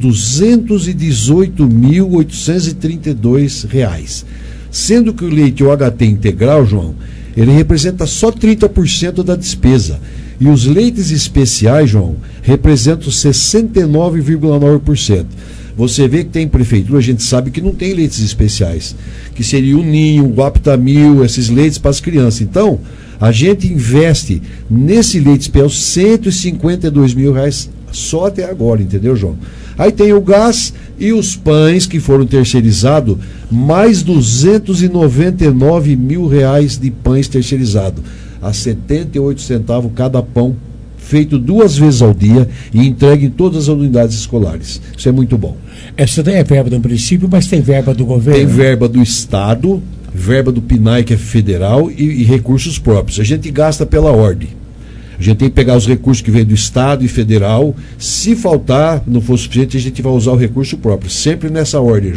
R$218.832. Sendo que o leite OHT integral, João, ele representa só 30% da despesa. E os leites especiais, João, representam 69,9%. Você vê que tem prefeitura, a gente sabe que não tem leites especiais, que seria o Ninho, o Aptamil, esses leites para as crianças. Então, a gente investe nesse leite especial R$152.000 só até agora, entendeu, João? Aí tem o gás e os pães que foram terceirizados, mais R$299.000 de pães terceirizados, a 78 centavos cada pão, feito 2 vezes ao dia e entregue em todas as unidades escolares. Isso é muito bom. Essa daí é verba do município, mas tem verba do governo? Tem verba do Estado, verba do PNAE, que é federal, e recursos próprios. A gente gasta pela ordem. A gente tem que pegar os recursos que vêm do Estado e federal. Se faltar, não for suficiente, a gente vai usar o recurso próprio. Sempre nessa ordem, João.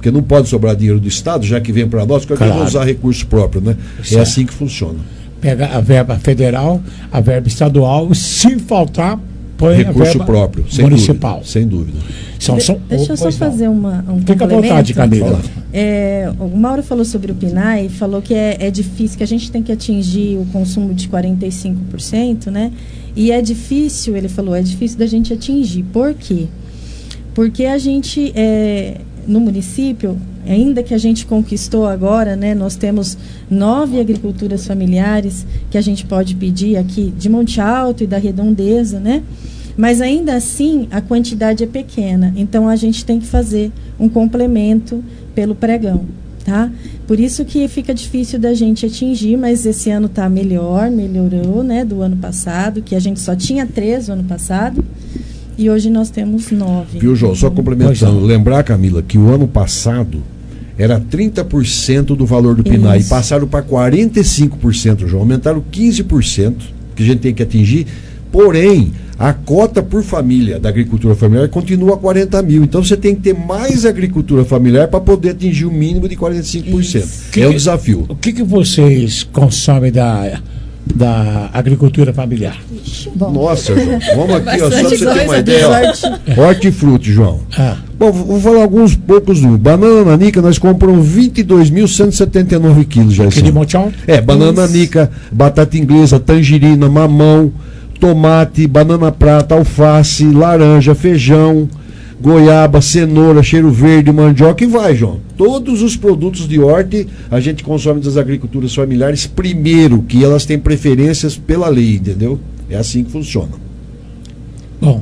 Porque não pode sobrar dinheiro do Estado, já que vem para nós, que Claro. vamos usar recurso próprio, né? Certo. É assim que funciona. Pega a verba federal, a verba estadual, se faltar, põe a Recurso verba próprio, sem municipal. dúvida, sem dúvida. Deixa eu só fazer um Fica à complemento. vontade, Camila. O Mauro falou sobre o PNAE, falou que é difícil, que a gente tem que atingir o consumo de 45%, né? E é difícil, ele falou, é difícil da gente atingir. Por quê? Porque a gente, no município, ainda que a gente conquistou agora, né? Nós temos 9 agriculturas familiares que a gente pode pedir aqui de Monte Alto e da Redondeza, né? Mas ainda assim a quantidade é pequena, então a gente tem que fazer um complemento pelo pregão, tá? Por isso que fica difícil da gente atingir, mas esse ano está melhorou, né, do ano passado, que a gente só tinha 3 no ano passado, e hoje nós temos 9. Viu, João? Só complementando, lembrar, Camila, que o ano passado era 30% do valor do PNAE, e passaram para 45%, João, aumentaram 15%, que a gente tem que atingir, porém, a cota por família da agricultura familiar continua a 40 mil. Então você tem que ter mais agricultura familiar para poder atingir o mínimo de 45%. É o desafio. O que vocês consomem da agricultura familiar? Nossa, João, vamos aqui, ó, só para você ter uma ideia. Bastante. Hortifruti, João. Bom, vou falar alguns poucos números. Banana nanica, nós compramos 22.179 quilos já. Aqui de Monte Alto? Banana nanica, batata inglesa, tangerina, mamão, tomate, banana prata, alface, laranja, feijão, goiaba, cenoura, cheiro verde, mandioca e vai, João. Todos os produtos de horta a gente consome das agriculturas familiares primeiro, que elas têm preferências pela lei, entendeu? É assim que funciona. Bom,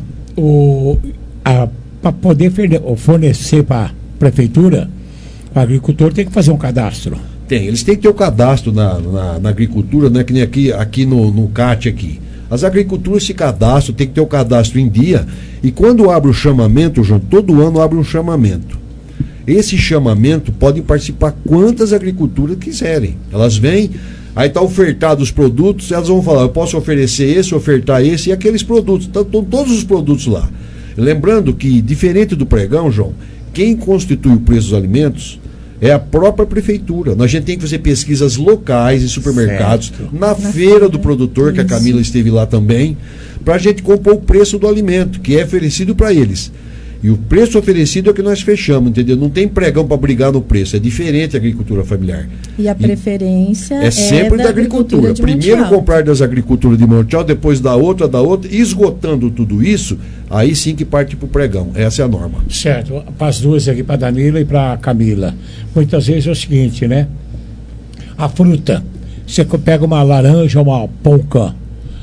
para poder fornecer para a prefeitura, o agricultor tem que fazer um cadastro. Tem, eles têm que ter o cadastro na agricultura, né, que nem aqui no CAT aqui. As agriculturas se cadastram, tem que ter o cadastro em dia. E quando abre o chamamento, João, todo ano abre um chamamento. Esse chamamento podem participar quantas agriculturas quiserem. Elas vêm, aí está ofertado os produtos, elas vão falar, eu posso oferecer esse, ofertar esse e aqueles produtos. Estão todos os produtos lá. Lembrando que, diferente do pregão, João, quem constitui o preço dos alimentos é a própria prefeitura. A gente tem que fazer pesquisas locais em supermercados, na feira do produtor, que a Camila esteve lá também, para a gente compor o preço do alimento, que é oferecido para eles. E o preço oferecido é o que nós fechamos, entendeu? Não tem pregão para brigar no preço, é diferente a agricultura familiar. E a preferência é sempre da agricultura. Primeiro comprar das agriculturas de Monte Alto, depois da outra, esgotando tudo isso, aí sim que parte para o pregão. Essa é a norma. Certo. Para as duas aqui, para a Danila e para a Camila. Muitas vezes é o seguinte, né? A fruta, você pega uma laranja, uma polca,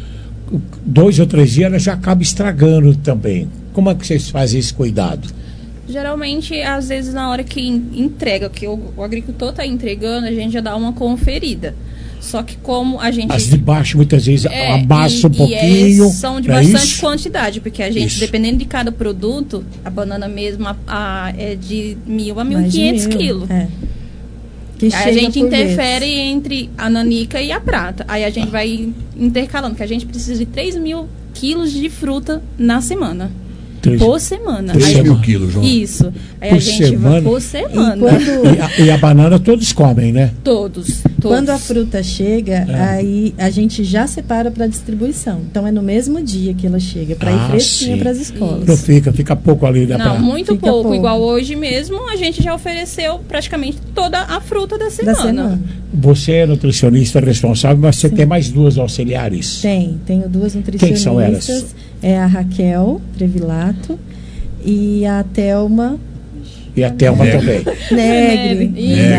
2 ou 3 dias ela já acaba estragando também. Como é que vocês fazem esse cuidado? Geralmente, às vezes, na hora que entrega, que o agricultor está entregando, a gente já dá uma conferida. Só que como a gente... As de baixo, muitas vezes, amassa um pouquinho. São de bastante quantidade, porque a gente, dependendo de cada produto, a banana mesmo é de 1.000 a 1.500 quilos. Aí a gente interfere entre a nanica e a prata. Aí a gente vai intercalando, que a gente precisa de 3.000 quilos de fruta na semana. Por semana. 3.000 quilos, João. Isso. Aí por a gente vai por semana. E a banana todos comem, né? Todos. Quando a fruta chega, aí a gente já separa para distribuição. Então é no mesmo dia que ela chega, para ir fresquinha para as escolas. Não fica pouco ali. Não, muito pouco. Igual hoje mesmo, a gente já ofereceu praticamente toda a fruta da semana. Você é nutricionista responsável, mas você tem mais 2 auxiliares? Tenho 2 nutricionistas. Quem são elas? É a Raquel Trevilato e a Thelma. E a Thelma também. Negre.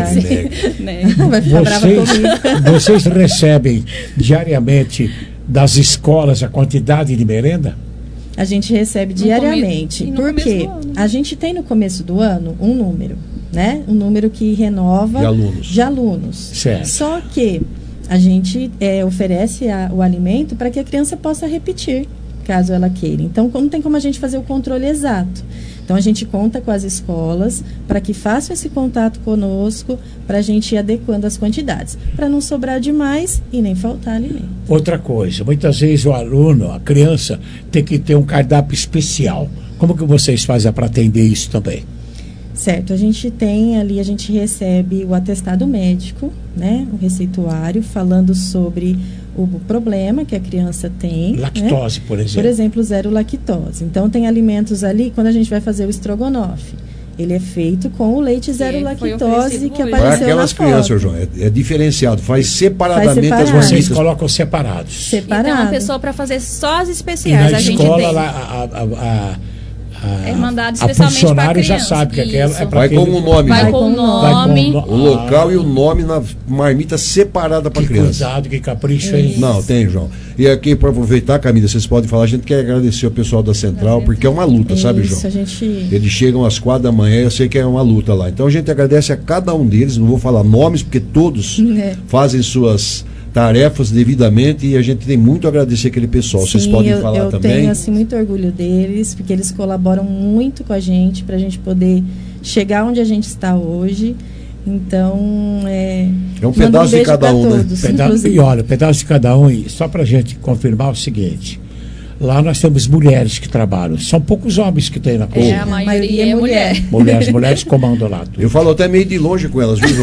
Vai ficar brava comigo. Vocês recebem diariamente das escolas a quantidade de merenda? A gente recebe diariamente. Porque a gente tem no começo do ano um número, né? Um número que renova de alunos. Certo. Só que a gente oferece o alimento para que a criança possa repetir, caso ela queira. Então, não tem como a gente fazer o controle exato. Então, a gente conta com as escolas para que façam esse contato conosco, para a gente ir adequando as quantidades, para não sobrar demais e nem faltar alimento. Outra coisa, muitas vezes o aluno, a criança, tem que ter um cardápio especial. Como que vocês fazem para atender isso também? Certo, a gente tem ali, a gente recebe o atestado médico, né, o receituário, falando sobre o problema que a criança tem. Lactose, né? por exemplo. Por exemplo, 0 lactose. Então, tem alimentos ali, quando a gente vai fazer o estrogonofe, ele é feito com o leite 0 lactose que apareceu para aquelas na foto. crianças, João, é diferenciado, faz separadamente as Vocês marmitas. colocam separados. E tem uma pessoa para fazer só as E especiais. na A gente escola tem. lá, É mandado a especialmente para funcionário já criança. sabe que aquela é para Vai com o nome, Vai né? com o nome. O local e o nome na marmita separada para criança. Cuidado, que capricho, hein? Não, tem, João. E aqui, para aproveitar, Camila, vocês podem falar, a gente quer agradecer o pessoal da Central, porque é uma luta, sabe, João? Isso, a gente... Eles chegam às 4 da manhã, eu sei que é uma luta lá. Então a gente agradece a cada um deles, não vou falar nomes, porque todos fazem suas tarefas devidamente e a gente tem muito a agradecer aquele pessoal. Vocês podem falar eu também. Eu tenho assim, muito orgulho deles, porque eles colaboram muito com a gente para a gente poder chegar onde a gente está hoje. Então, é um pedaço de cada um, todos, né? E olha, pedaço de cada um, e só para a gente confirmar o seguinte: lá nós temos mulheres que trabalham, são poucos homens que tem na cozinha. A maioria é mulher. Mulheres comandam lá. Tudo. Eu falo até meio de longe com elas, viu, João?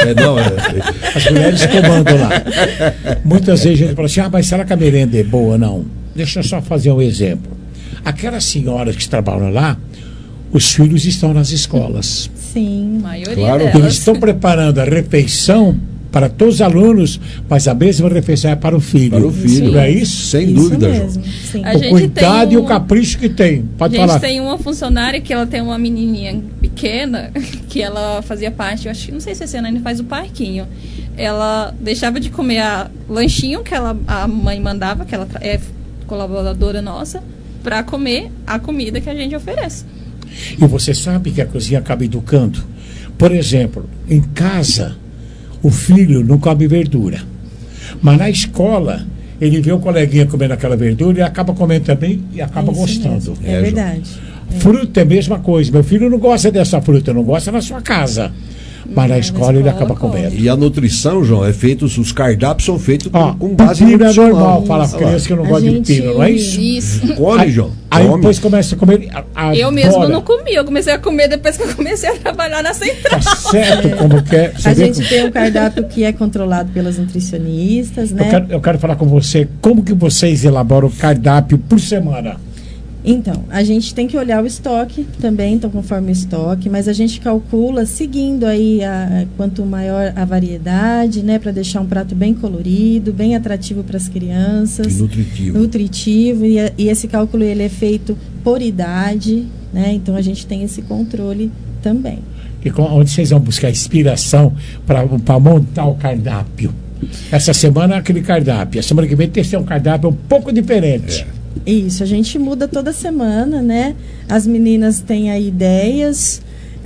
As mulheres comandam lá. Muitas vezes a gente fala assim: mas será que a merenda é boa? Não. Deixa eu só fazer um exemplo. Aquelas senhoras que trabalham lá, os filhos estão nas escolas. Sim, Claro, eles estão preparando a refeição para todos os alunos, mas a mesma refeição é para o filho. Para o filho. Não é isso? Sem dúvida, João. O cuidado e o capricho que tem. Pode A gente falar. tem uma funcionária que ela tem uma menininha pequena, que ela fazia parte, eu acho que não sei se esse ano ainda faz o parquinho. Ela deixava de comer lanchinho que a mãe mandava, que ela é colaboradora nossa, para comer a comida que a gente oferece. E você sabe que a cozinha acaba educando. Por exemplo, em casa, o filho não come verdura. Mas na escola, ele vê o coleguinha comendo aquela verdura e acaba comendo também e acaba gostando. É verdade. Fruta é a mesma coisa. Meu filho não gosta dessa fruta, não gosta na sua casa. Mas na escola ele acaba comendo. E a nutrição, João, é feito, os cardápios são feitos com base pepino é nutricional. normal, fala pra criança que não gosta de pepino, não é isso? Isso. Come, João. Aí come. depois começa a comer. Eu mesmo não comi, eu comecei a comer depois que eu comecei a trabalhar na Central. Tá certo, como que é. A gente tem um cardápio que é controlado pelas nutricionistas, né? Eu quero falar com você, como que vocês elaboram o cardápio por semana? Então, a gente tem que olhar o estoque também, então conforme o estoque, mas a gente calcula seguindo aí quanto maior a variedade, né, para deixar um prato bem colorido, bem atrativo para as crianças. E nutritivo. Nutritivo, e esse cálculo ele é feito por idade, né, então a gente tem esse controle também. E onde vocês vão buscar inspiração para montar o cardápio? Essa semana é aquele cardápio, a semana que vem tem que ser um cardápio um pouco diferente. Isso, a gente muda toda semana, né? As meninas têm aí ideias,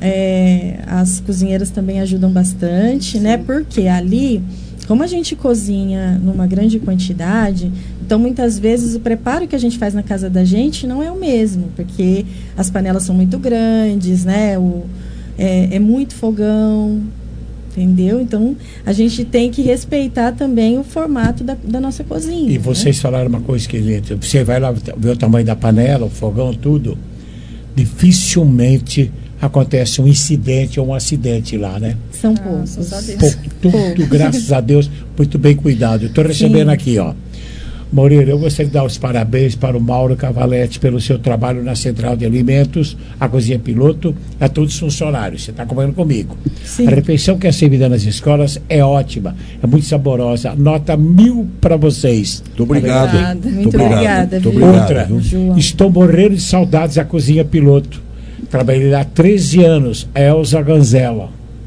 as cozinheiras também ajudam bastante, né? Porque ali, como a gente cozinha numa grande quantidade, então muitas vezes o preparo que a gente faz na casa da gente não é o mesmo, porque as panelas são muito grandes, né? É muito fogão. Entendeu? Então, a gente tem que respeitar também o formato da nossa cozinha. E vocês falaram uma coisa que você vai lá ver o tamanho da panela, o fogão, tudo. Dificilmente acontece um incidente ou um acidente lá, né? São poucos. Tudo, graças a Deus, muito bem cuidado. Estou recebendo aqui, ó. Moreira, eu gostaria de dar os parabéns para o Mauro Cavaletti pelo seu trabalho na Central de Alimentos, a Cozinha Piloto, a todos os funcionários. Você está acompanhando comigo. Sim. A refeição que é servida nas escolas é ótima, é muito saborosa. Nota 1000 para vocês. Muito obrigado. Muito obrigada. Outra, estou morrendo de saudades da Cozinha Piloto. Trabalhei lá há 13 anos, a Elza Ganzella.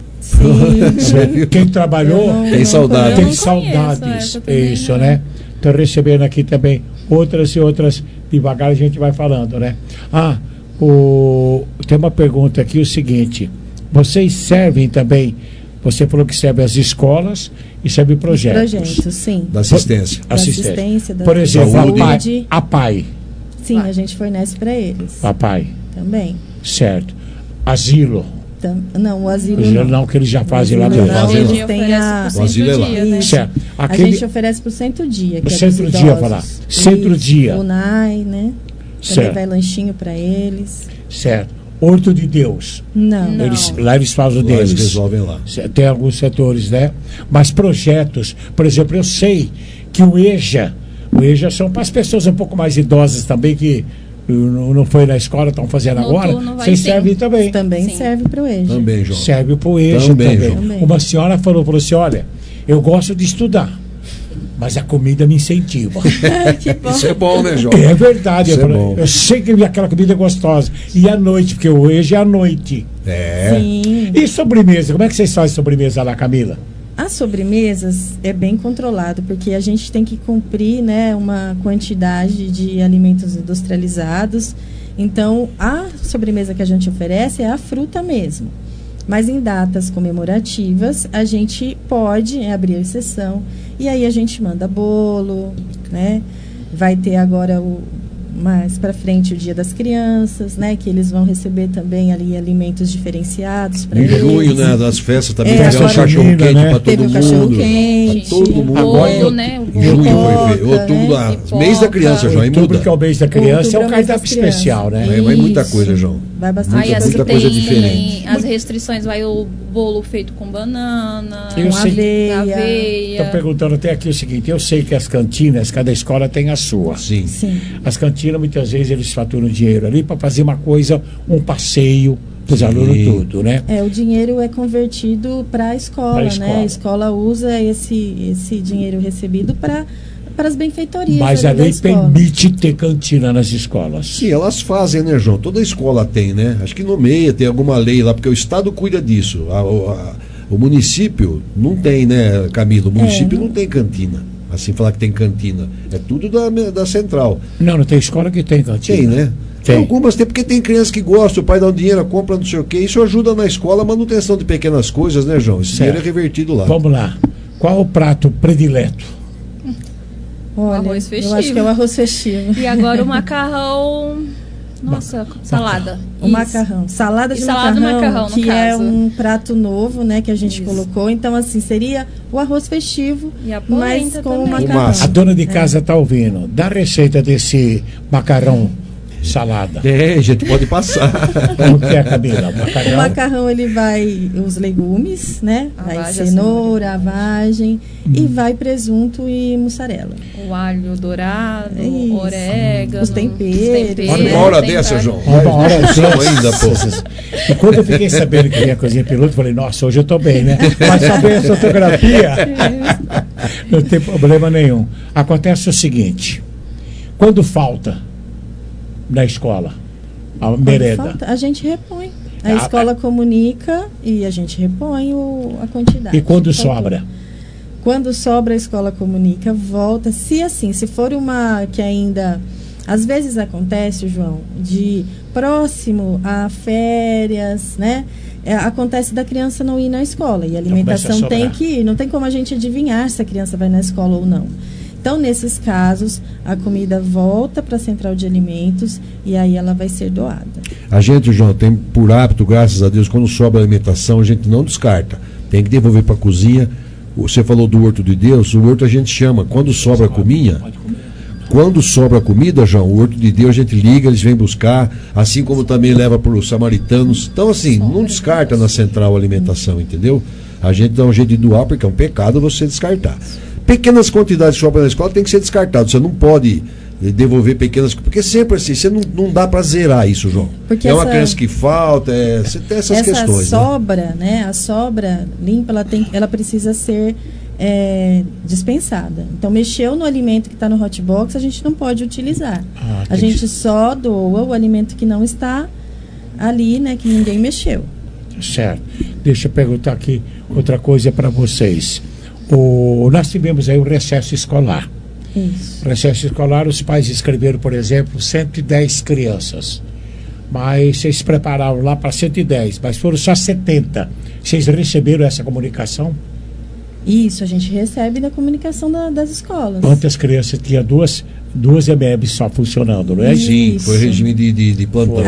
Sim. Quem trabalhou tem saudades. Tem saudades. Isso, né? Estou recebendo aqui também outras e outras, devagar a gente vai falando, né? Tem uma pergunta aqui, o seguinte: vocês servem também, você falou que serve as escolas e serve projetos. Projetos, sim. Da assistência. Assistência, por exemplo, saúde. a PAI. Sim, a gente fornece para eles. A PAI. Também. Certo. Asilo. Não, o asilo não, que eles já fazem lá mesmo. mesmo. Eles têm o asilo é lá. Né? Certo. A gente oferece para o centro-dia. O centro-dia, falar. Centro-dia. O NAI, né? Também vai lanchinho para eles. Certo. Horto de Deus. Não. Lá eles fazem o Lá deles. eles resolvem lá. Tem alguns setores, né? Mas projetos, por exemplo, eu sei que o EJA são para as pessoas um pouco mais idosas também, que não foi na escola, estão fazendo agora. Vocês servem também. Também serve para o EJA. Também, João. Serve para o EJA também. Uma senhora falou assim, olha, eu gosto de estudar, mas a comida me incentiva. Isso é bom, né, João? É verdade. Isso é bom. Eu sei que aquela comida é gostosa. E à noite, porque hoje é à noite. Sim. E sobremesa? Como é que vocês fazem sobremesa lá, Camila? As sobremesas é bem controlado, porque a gente tem que cumprir, né, uma quantidade de alimentos industrializados. Então, a sobremesa que a gente oferece é a fruta mesmo. Mas em datas comemorativas, a gente pode abrir exceção. E aí a gente manda bolo, né? Vai ter agora mais para frente o Dia das Crianças, né? Que eles vão receber também ali alimentos diferenciados para eles. Em junho, né? Das festas também teve um agora cachorro quente, né? para todo Teve mundo. o cachorro quente, todo mundo. Bolo, né? Junho foi ver. Outubro, mês da criança, João, aí muda. Outubro, que é o mês da criança, é o cardápio especial, né? Vai muita coisa, João. Vai bastante muita coisa diferente. As restrições, vai o bolo feito com banana, com aveia. Estou perguntando até aqui o seguinte, eu sei que as cantinas, cada escola tem a sua. Sim. As cantinas, muitas vezes, eles faturam dinheiro ali para fazer uma coisa, um passeio para os alunos, tudo, né? O dinheiro é convertido para a escola, né? A escola usa esse dinheiro recebido para as benfeitorias. Mas a lei permite ter cantina nas escolas. Sim, elas fazem, né, João? Toda escola tem, né? Acho que nomeia, tem alguma lei lá, porque o Estado cuida disso. O município não tem, né, Camila? O município não tem cantina. Assim, falar que tem cantina. É tudo da central. Não tem escola que tem cantina. Tem, né? Tem. Algumas tem, porque tem crianças que gostam, o pai dá um dinheiro, compra não sei o quê. Isso ajuda na escola, a manutenção de pequenas coisas, né, João? Esse dinheiro é revertido lá. Vamos lá. Qual o prato predileto? Olha, arroz festivo. Eu acho que é o arroz festivo. E agora o macarrão. Nossa, salada. O macarrão. Salada de macarrão, que é um prato novo, né, que a gente colocou. Então, assim, seria o arroz festivo, mas com o macarrão. A dona de casa está ouvindo. Dá a receita desse macarrão salada. A gente pode passar. O que é, Camila? O macarrão, ele vai os legumes, né? Vai cenoura, a vagem e vai presunto e mussarela. O alho dourado, orégano. Os temperos. Uma hora dessa, João. Uma hora dessa ainda, pô. E quando eu fiquei sabendo que vinha cozinha piloto, eu falei, nossa, hoje eu tô bem, né? Mas saber essa fotografia, não tem problema nenhum. Acontece o seguinte, quando falta na escola a merenda, a gente repõe. A escola comunica e a gente repõe a quantidade. E quando sobra? Quando sobra, a escola comunica, volta. Se for uma que ainda... Às vezes acontece, João, de próximo a férias, né? Acontece da criança não ir na escola. E a alimentação tem que ir. Não tem como a gente adivinhar se a criança vai na escola ou não. Então, nesses casos, a comida volta para a central de alimentos e aí ela vai ser doada. A gente, João, tem por hábito, graças a Deus, quando sobra alimentação, a gente não descarta. Tem que devolver para a cozinha. Você falou do Horto de Deus, o horto a gente chama, quando sobra quando sobra comida, João, o Horto de Deus a gente liga, eles vêm buscar, assim como também leva para os samaritanos. Então, assim, não descarta na central alimentação, entendeu? A gente dá um jeito de doar, porque é um pecado você descartar. Pequenas quantidades de sobra na escola tem que ser descartado. Você não pode devolver pequenas, porque sempre assim, você não dá para zerar isso, João. Porque uma criança que falta, você tem essas questões. Essa sobra, né? A sobra limpa, ela precisa ser dispensada. Então, mexeu no alimento que está no hotbox, a gente não pode utilizar. A gente só doa o alimento que não está ali, né? Que ninguém mexeu. Certo. Deixa eu perguntar aqui outra coisa para vocês. Nós tivemos aí o recesso escolar. Isso. Recesso escolar, os pais escreveram, por exemplo, 110 crianças. Mas vocês prepararam lá para 110, mas foram só 70. Vocês receberam essa comunicação? Isso, a gente recebe da comunicação das escolas. Quantas crianças? Tinha duas EMEB só funcionando, não é? Sim, foi regime de plantão.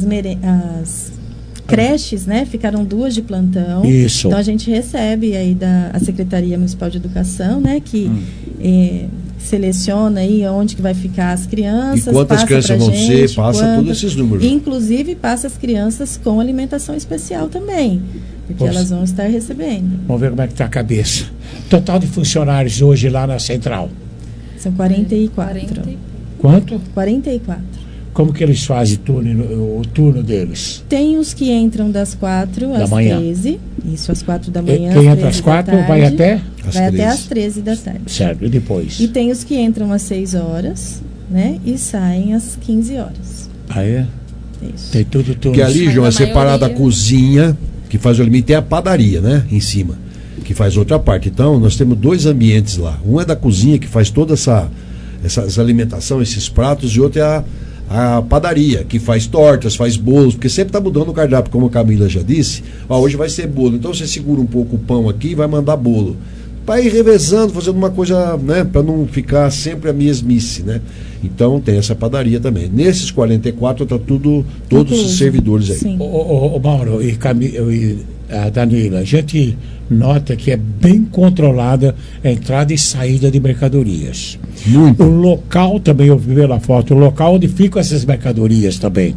As creches, né? Ficaram 2 de plantão. Isso. Então a gente recebe aí a Secretaria Municipal de Educação, né? Que seleciona aí onde que vai ficar as crianças. E quantas passa crianças pra vão gente, ser, passa todos esses números. Inclusive passa as crianças com alimentação especial também, porque Poxa. elas vão estar recebendo. Vamos ver como é que está a cabeça. Total de funcionários hoje lá na central. São 44. Quanto? 44. Como que eles fazem o turno deles? Tem os que entram das 4 Da às manhã. 13. Isso, às 4 da manhã. Quem às entra às 13 da 4 vai tarde. até? Vai até às 13 da tarde. Certo, e depois? E tem os que entram às 6 horas, né? E saem às 15 horas. Ah, é? Isso. Tem tudo. Porque ali, João, é separada a cozinha, que faz o alimento, e tem a padaria, né? Em cima, que faz outra parte. Então, nós temos 2 ambientes lá. Um é da cozinha, que faz toda essa alimentação, esses pratos, e outro é a padaria, que faz tortas, faz bolos, porque sempre está mudando o cardápio, como a Camila já disse. Hoje vai ser bolo, então você segura um pouco o pão aqui e vai mandar bolo. Para ir revezando, fazendo uma coisa, né, para não ficar sempre a mesmice, né? Então tem essa padaria também. Nesses 44 está todos os servidores aí. O Mauro e a Danila, a gente nota que é bem controlada a entrada e saída de mercadorias. Muito. O local também, eu vi na foto, o local onde ficam essas mercadorias também.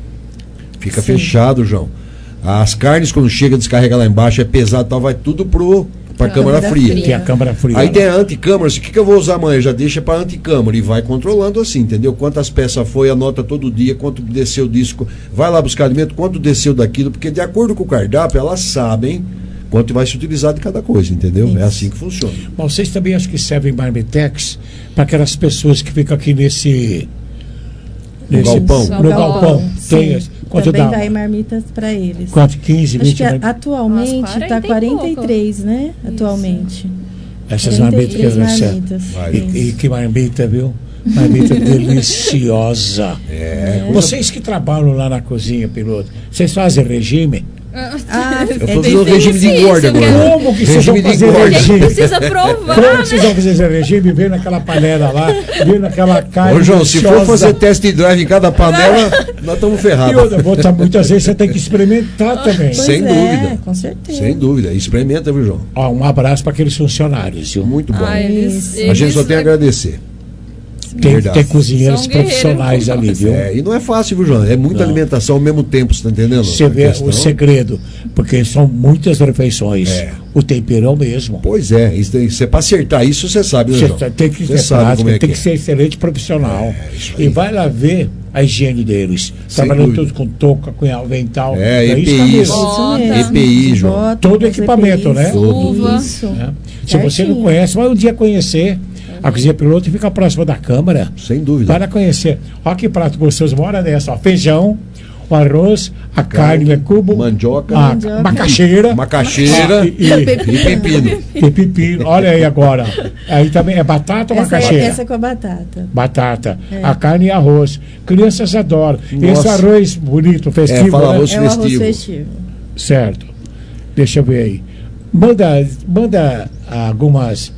Fica fechado, João. As carnes, quando chega, descarrega lá embaixo, é pesado e tal, vai tudo para a câmara fria. Tem a câmara fria. Aí lá. tem a anticâmara, o que eu vou usar amanhã? Já deixa para anticâmara e vai controlando assim, entendeu? Quantas peças foi, anota todo dia, quanto desceu disso, vai lá buscar alimento, quanto desceu daquilo, porque de acordo com o cardápio, elas sabem quanto vai se utilizar de cada coisa, entendeu? Isso. É assim que funciona. Bom, vocês também acho que servem marmitex para aquelas pessoas que ficam aqui nesse galpão. No galpão. Tem, Sim, quanto também dá? vai marmitas para eles. Quanto? 15, 20? Acho que atualmente Umas está 40 e 43, né? Atualmente. Essas 43 marmitas que eles marmitas. E que marmita, viu? Marmita deliciosa. Vocês que trabalham lá na cozinha, piloto, vocês fazem regime? Eu estou fazendo regime de engorda agora. Como que vocês vão fazer regime? Precisa provar. Como que vocês vão fazer esse regime? Vendo naquela panela lá, vendo aquela carne. Ô, João, se for fazer teste drive em cada panela, nós estamos E ferrados. outra, muitas vezes você tem que experimentar também. Pois Sem dúvida. Com certeza. Sem dúvida. Experimenta, viu, João? Ó, um abraço para aqueles funcionários, viu? Muito bom. Eles A gente só tem a agradecer. Tem cozinheiros São guerreiros, profissionais ali, viu? E não é fácil, viu, João? É muita alimentação ao mesmo tempo, você tá entendendo? Você A vê questão? o segredo, porque são muitas refeições. É. O tempero é o mesmo. Pois é, isso é para acertar isso, você sabe, né, Você João? tem que Você ser sabe prática, como é tem que que ser excelente profissional. isso E vai lá ver a higiene deles. Sem Trabalhando dúvida. tudo com touca, com avental. É, Não isso, EPIs. Camila? Isso mesmo. EPI, João. Bota Todo os equipamento, EPIs. né? Luva. Isso. É. Se você não Certinho. conhece, vai um dia conhecer. A cozinha piloto fica próxima da câmara. Sem dúvida. Para conhecer. Olha que prato gostoso. Bora nessa. Ó. Feijão, o arroz, a carne, é cubo, mandioca, a macaxeira. Macaxeira e pepino. E pepino. Olha aí agora. Aí também é batata ou macaxeira? Essa é com a batata. Batata. É. A carne e arroz. Crianças adoram. E esse Nossa. arroz bonito, festivo, fala né? arroz É o arroz festivo. festivo. Certo. Deixa eu ver aí. Manda algumas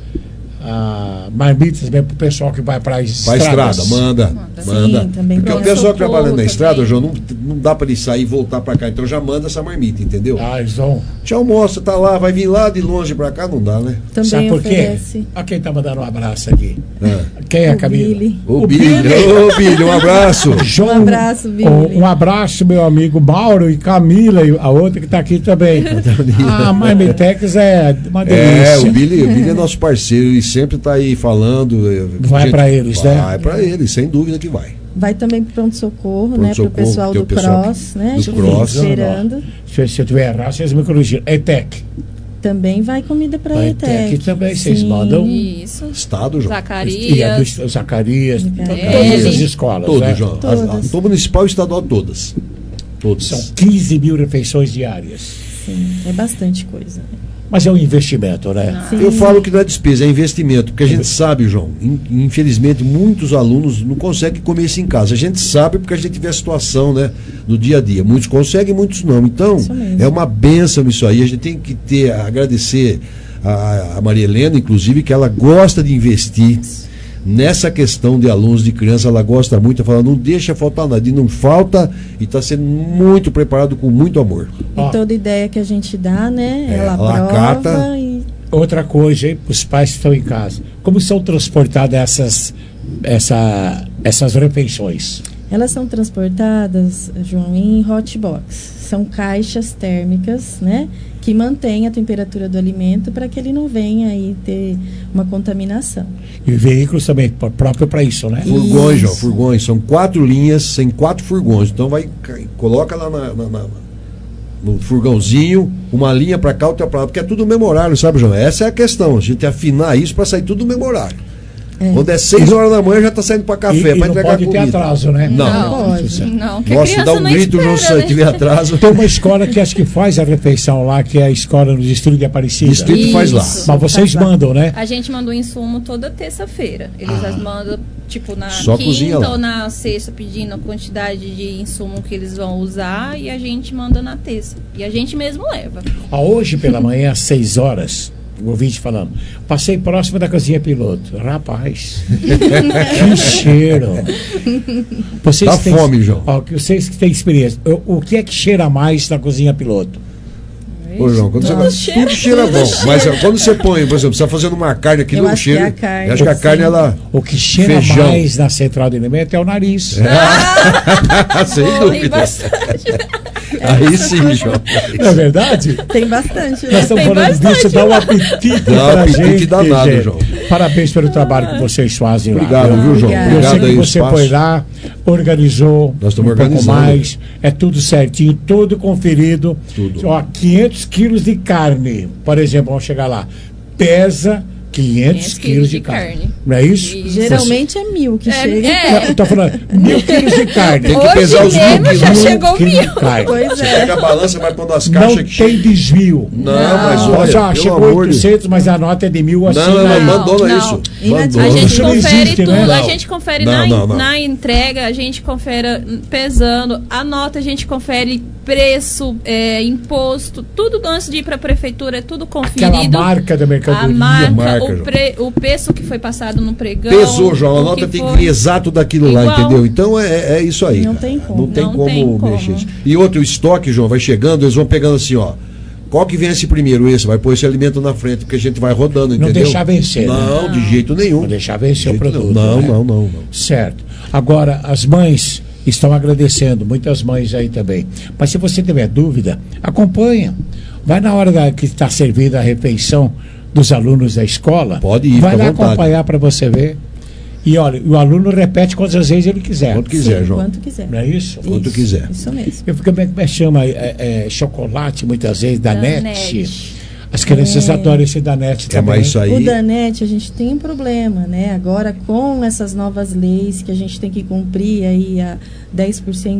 marmitas mesmo pro pessoal que vai para as Pra estradas. estrada, manda. Sim, também Porque o tem pessoal que trabalha na socorro estrada, também. João, não dá para ele sair e voltar para cá. Então já manda essa marmita, entendeu? Ah, eles vão. Te almoça, tá lá, vai vir lá de longe para cá, não dá, né? Também Sabe por quê? oferece. Olha quem tá mandando um abraço aqui. É. Quem é a O Camila? Billy. Ô, Billy, um abraço. João, Um abraço, Billy. Um abraço, meu amigo Mauro e Camila, e a outra que está aqui também. A Marmitex é uma delícia. O Billy é nosso parceiro e sempre tá aí falando. Vai pra eles, né? Vai pra eles, sem dúvida que vai. Vai também para pronto-socorro, né? Para o Pronto-socorro, pessoal tem do o pessoal CROSS, né? do que CROSS. fica esperando. Se eu tiver errado, vocês me corrigiram. ETEC. Também vai comida para a Vai ETEC. ETEC também, vocês Sim. mandam. Isso. Estado, João. E a Zacarias. do Zacarias, É. todas as escolas. Todos, né? João. Todas. A municipal e estadual, todas. Todas. São 15 mil refeições diárias. Sim, é bastante coisa. Mas é um investimento, né? Sim. Eu falo que não é despesa, é investimento, porque a gente sabe, João, infelizmente muitos alunos não conseguem comer isso em casa. A gente sabe porque a gente vê a situação, né, do dia a dia. Muitos conseguem, muitos não. Então, Isso mesmo. é uma bênção isso aí. A gente tem que agradecer a Maria Helena, inclusive, que ela gosta de investir nessa questão de alunos, de criança. Ela gosta muito, ela fala, não deixa faltar nada, e não falta, e está sendo muito preparado com muito amor. E toda ideia que a gente dá, né? É, ela ela aprova acata. e Outra coisa, hein, os pais que estão em casa. Como são transportadas essas refeições? Elas são transportadas, João, em hot box. São caixas térmicas, né? Que mantêm a temperatura do alimento para que ele não venha aí ter uma contaminação. E veículos também próprio para isso, né? Furgões, João, furgões. São 4 linhas, tem 4 furgões. Então coloca lá no furgãozinho, uma linha para cá, outra para lá, porque é tudo no mesmo horário, sabe, João? Essa é a questão, a gente afinar isso para sair tudo no mesmo horário. Quando é 6 horas da manhã já está saindo para café, para entregar pode ter atraso, né? Não. Nossa, dá um grito, João, se tiver atraso. Tem uma escola que acho que faz a refeição lá, que é a escola no Distrito de Aparecida. Distrito faz lá. Mas vocês mandam, né? A gente manda o insumo toda terça-feira. Eles as mandam, tipo, na Só cozinha quinta lá. ou na sexta, pedindo a quantidade de insumo que eles vão usar, e a gente manda na terça. E a gente mesmo leva. Hoje pela manhã, às 6 horas, o ouvinte falando, passei próximo da cozinha piloto. Rapaz, que cheiro. Vocês Dá fome, João. Vocês que têm experiência, o que é que cheira mais na cozinha piloto? Ô, João, quando tudo cheira bom. Mas quando você põe, por exemplo, você está fazendo uma carne aqui no cheiro. Eu acho que a carne, ela. O que cheira feijão. mais na central de alimento é o nariz. Sem dúvida. Aí sim, João. Não é verdade? Tem bastante. Nós estamos falando disso, dá um apetite pra gente. Danado, gente. João. Parabéns pelo trabalho que vocês fazem lá. Obrigado, viu, João? Eu Obrigado sei que aí, você espaço. foi lá, organizou Nós estamos um pouco organizando. mais, é tudo certinho, tudo conferido. Tudo. Ó, 500 quilos de carne, por exemplo, vamos chegar lá, pesa 500 quilos de carne. Não é isso? Geralmente é 1.000 que chega. Eu tô falando 1.000 quilos de carne. Tem que pesar os 1.000 quilos. já chegou 1.000 carne. Pois Você é. pega a balança, vai pondo as Não caixas tem desvio. Não, mas olha, pelo chegou amor de 800, mas a nota é de 1.000 assim. Não, né? mandou não. isso. Inadimplente. Mandou. A gente Isso não confere existe, tudo, né? a gente confere Não. na entrega, a gente confere pesando, a nota a gente confere preço, imposto, tudo antes de ir para a prefeitura, é tudo conferido. Aquela marca da mercadoria. A marca, marca, o preço que foi passado no pregão. Pesou, João, a o nota tem que foi. vir exato daquilo lá, Igual. entendeu? Então é isso aí. Não cara. tem como. Não tem Não como tem como. mexer isso. E outro, o estoque, João, vai chegando, eles vão pegando assim, ó. Qual que vence primeiro? Esse, vai pôr esse alimento na frente, porque a gente vai rodando, entendeu? Não deixar vencer. Não, de jeito nenhum. Não deixar vencer o De jeito produto. Não, né? não. Certo. Agora, as mães estão agradecendo, muitas mães aí também. Mas se você tiver dúvida, acompanha. Vai na hora que está servida a refeição dos alunos da escola. Pode ir, vai fica à lá vontade. acompanhar para você ver. E olha, o aluno repete quantas vezes ele quiser. Quanto quiser, João. Quanto quiser. Não é isso? Quanto quiser. Isso mesmo. Eu fico como é que chama chocolate muitas vezes, Danete. Danete. As crianças adoram esse Danete também. Mas isso aí. O Danete, a gente tem um problema, né? Agora, com essas novas leis que a gente tem que cumprir aí a 10%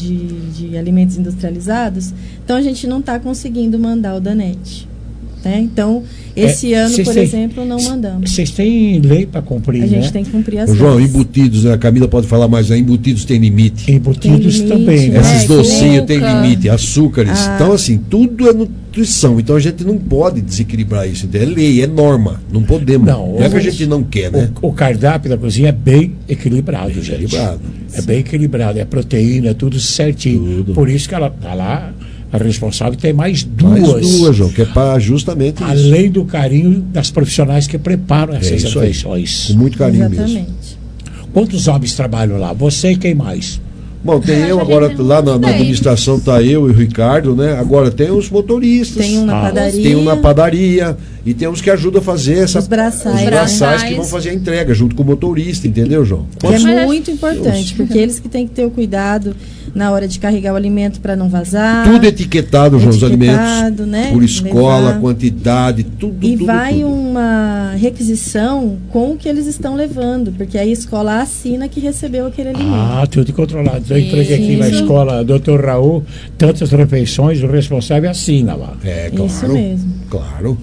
de alimentos industrializados, então a gente não está conseguindo mandar o Danete. Né? Então, esse ano, por exemplo, não mandamos. Vocês têm lei para cumprir, A gente né? tem que cumprir as Ô, João, leis. embutidos, né? A Camila pode falar mais, né? Embutidos tem limite. Embutidos Tem limite, também, né? Esses docinhos têm açúcar. limite, açúcares. Ah. Então, assim, tudo é nutrição. Então a gente não pode desequilibrar isso. É lei, é norma. Não podemos. Não, Não é que a gente não quer, né? O cardápio da cozinha é bem equilibrado, gente. Equilibrado. É bem equilibrado, é proteína, é tudo certinho. Tudo. Por isso que ela tá lá, a responsável tem mais Mais duas. duas, João, que é para justamente isso. Além do carinho das profissionais que preparam essas isso aí. refeições. Com muito carinho mesmo. Exatamente. Quantos homens trabalham lá? Você e quem mais? Bom, tem eu agora, lá na administração tá eu e o Ricardo, né? Agora tem os motoristas. Tem um na padaria. Tem um na padaria. E tem uns que ajudam a fazer os braçais, os braçais né? que vão fazer a entrega junto com o motorista, entendeu, João? Que é muito importante, porque eles que têm que ter o cuidado na hora de carregar o alimento para não vazar. Tudo etiquetado, João, os Etiquetado, alimentos. né? Por escola, Levar. quantidade, tudo. E tudo, vai tudo. uma requisição com o que eles estão levando, porque aí a escola assina que recebeu aquele alimento. Ah, tudo controlado. Eu entreguei aqui na Isso. escola Dr. Raul, tantas refeições, o responsável assina lá. É, claro. Isso mesmo. Claro.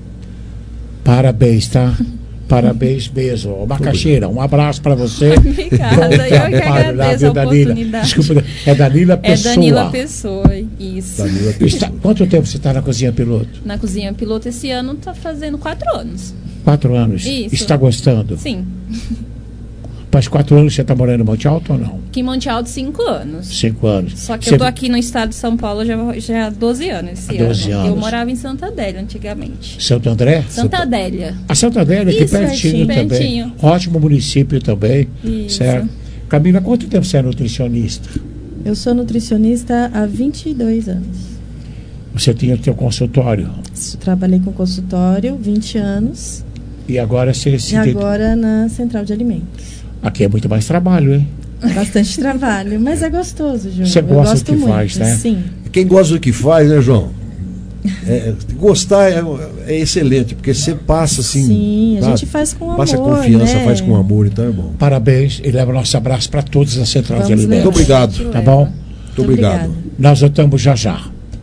Parabéns, tá? Parabéns mesmo. Macaxeira, um abraço para você. Obrigada, Bom eu que trabalho lá, agradeço viu, a Danila? oportunidade. Desculpa, é Danila É Pessoa. Danila Pessoa, isso. Danila Pessoa. Quanto tempo você está na cozinha piloto? Na cozinha piloto esse ano tá fazendo 4 anos. 4 anos. Isso. Está gostando? Sim. Faz 4 anos que você está morando em Monte Alto ou não? Aqui em Monte Alto, 5 anos. 5 anos. Só que eu tô aqui no estado de São Paulo já há 12 anos esse 12 ano. anos. Eu morava em Santa Adélia antigamente. Santo André? Santa Adélia. A Santa Adélia, aqui Isso, pertinho também. pertinho. Ótimo município também. Isso. Certo? Camila, há quanto tempo você é nutricionista? Eu sou nutricionista há 22 anos. Você tinha o seu consultório? Trabalhei com consultório 20 anos. E agora você se... E agora na Central de Alimentos. Aqui é muito mais trabalho, hein? Bastante trabalho, mas é gostoso, João. Você gosta do que muito, faz, né? Sim. Quem gosta do que faz, né, João? Gostar é excelente, porque você passa assim. Sim, a gente faz com amor. Passa confiança, né? faz com amor, então é bom. Parabéns e leva nosso abraço para todos da Central de Alimentos. Muito obrigado. Tá bom? Muito obrigado. Nós voltamos já já.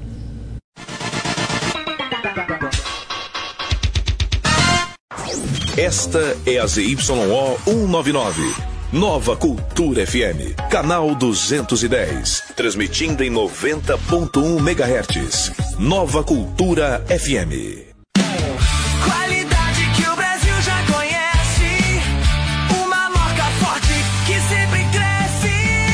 Esta é a ZYO 199. Nova Cultura FM, canal 210, transmitindo em 90.1 MHz. Nova Cultura FM. Qualidade que o Brasil já conhece, uma marca forte que sempre cresce.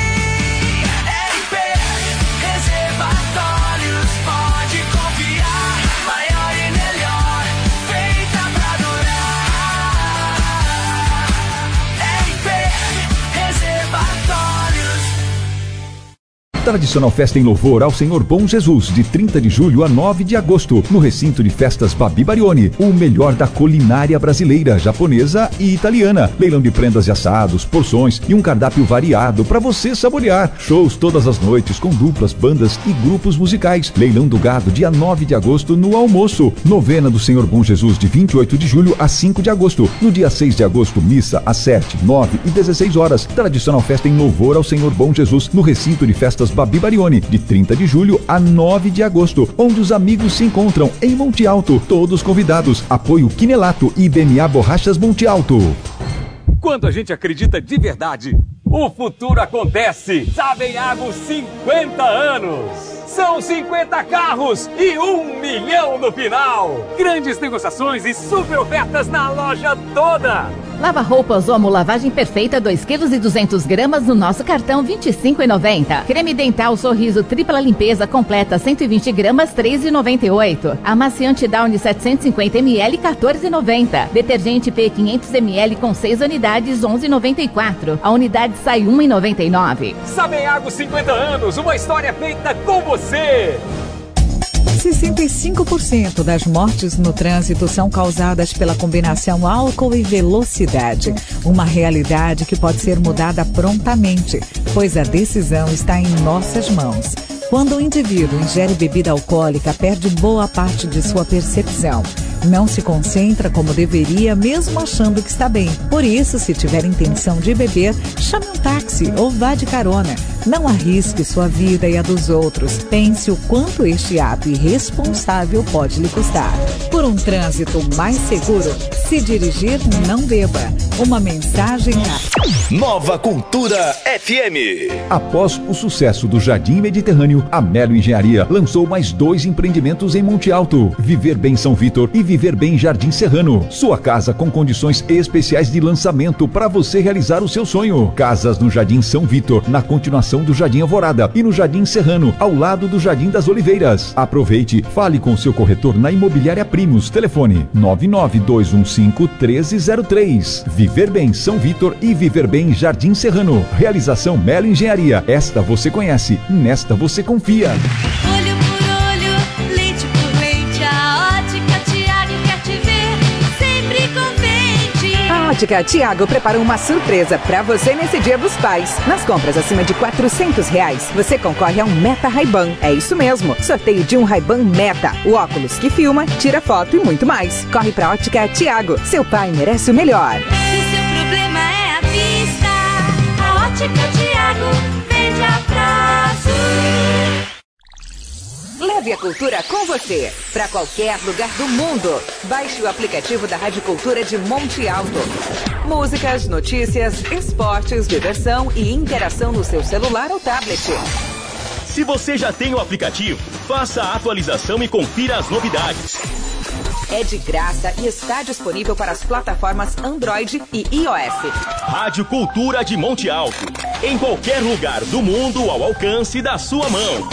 RP Reservatórios, pode confiar, maior e melhor, feita pra durar. RP Reservatórios. Tradicional festa em louvor ao Senhor Bom Jesus, de 30 de julho a 9 de agosto, no recinto de festas Babi Barioni, o melhor da culinária brasileira, japonesa e italiana. Leilão de prendas e assados, porções e um cardápio variado para você saborear. Shows todas as noites com duplas, bandas e grupos musicais. Leilão do gado, dia 9 de agosto, no almoço. Novena do Senhor Bom Jesus, de 28 de julho a 5 de agosto. No dia 6 de agosto, missa às 7, 9 e 16 horas. Tradicional festa em louvor ao Senhor Bom Jesus, no recinto de festas Babi Barioni, de 30 de julho a 9 de agosto, onde os amigos se encontram em Monte Alto. Todos convidados. Apoio Quinelato e BMA Borrachas Monte Alto. Quando a gente acredita de verdade, o futuro acontece. Sabenhago 50 anos. São 50 carros e 1 milhão no final. Grandes negociações e super ofertas na loja toda. Lava roupas Omo Lavagem Perfeita 2,2 kg no nosso cartão R$ 25,90. Creme dental Sorriso Tripla Limpeza Completa 120 gramas R$ 3,98. Amaciante Downy 750 ml R$ 14,90. Detergente P 500 ml com 6 unidades R$ 11,94. A unidade sai R$ 1,99. Sabenhago 50 anos, uma história feita com você. 65% das mortes no trânsito são causadas pela combinação álcool e velocidade. Uma realidade que pode ser mudada prontamente, pois a decisão está em nossas mãos. Quando o indivíduo ingere bebida alcoólica, perde boa parte de sua percepção. Não se concentra como deveria, mesmo achando que está bem. Por isso, se tiver intenção de beber, chame um táxi ou vá de carona. Não arrisque sua vida e a dos outros. Pense o quanto este ato irresponsável pode lhe custar. Por um trânsito mais seguro, se dirigir, não beba. Uma mensagem a... Nova Cultura FM. Após o sucesso do Jardim Mediterrâneo, a Melo Engenharia lançou mais 2 empreendimentos em Monte Alto: Viver Bem São Vitor e Viver Bem Jardim Serrano. Sua casa com condições especiais de lançamento para você realizar o seu sonho. Casas no Jardim São Vitor, na continuação do Jardim Alvorada, e no Jardim Serrano, ao lado do Jardim das Oliveiras. Aproveite, fale com seu corretor na Imobiliária Primos. Telefone 99215-1303. Viver Bem São Vitor e Viver Bem Jardim Serrano. Realização Melo Engenharia. Esta você conhece, nesta você confia. Olho por olho, leite por leite, a Ótica Tiago quer te ver sempre contente. A Ótica Tiago preparou uma surpresa pra você nesse Dia dos Pais. Nas compras acima de R$400, você concorre a um Meta Ray-Ban. É isso mesmo, sorteio de um Ray-Ban Meta, o óculos que filma, tira foto e muito mais. Corre pra Ótica Tiago, seu pai merece o melhor. Se o seu problema é a vista, a Ótica Tiago vende a prazo. Leve a cultura com você para qualquer lugar do mundo. Baixe o aplicativo da Rádio Cultura de Monte Alto. Músicas, notícias, esportes, diversão e interação no seu celular ou tablet. Se você já tem o aplicativo, faça a atualização e confira as novidades. É de graça e está disponível para as plataformas Android e iOS. Rádio Cultura de Monte Alto. Em qualquer lugar do mundo ao alcance da sua mão.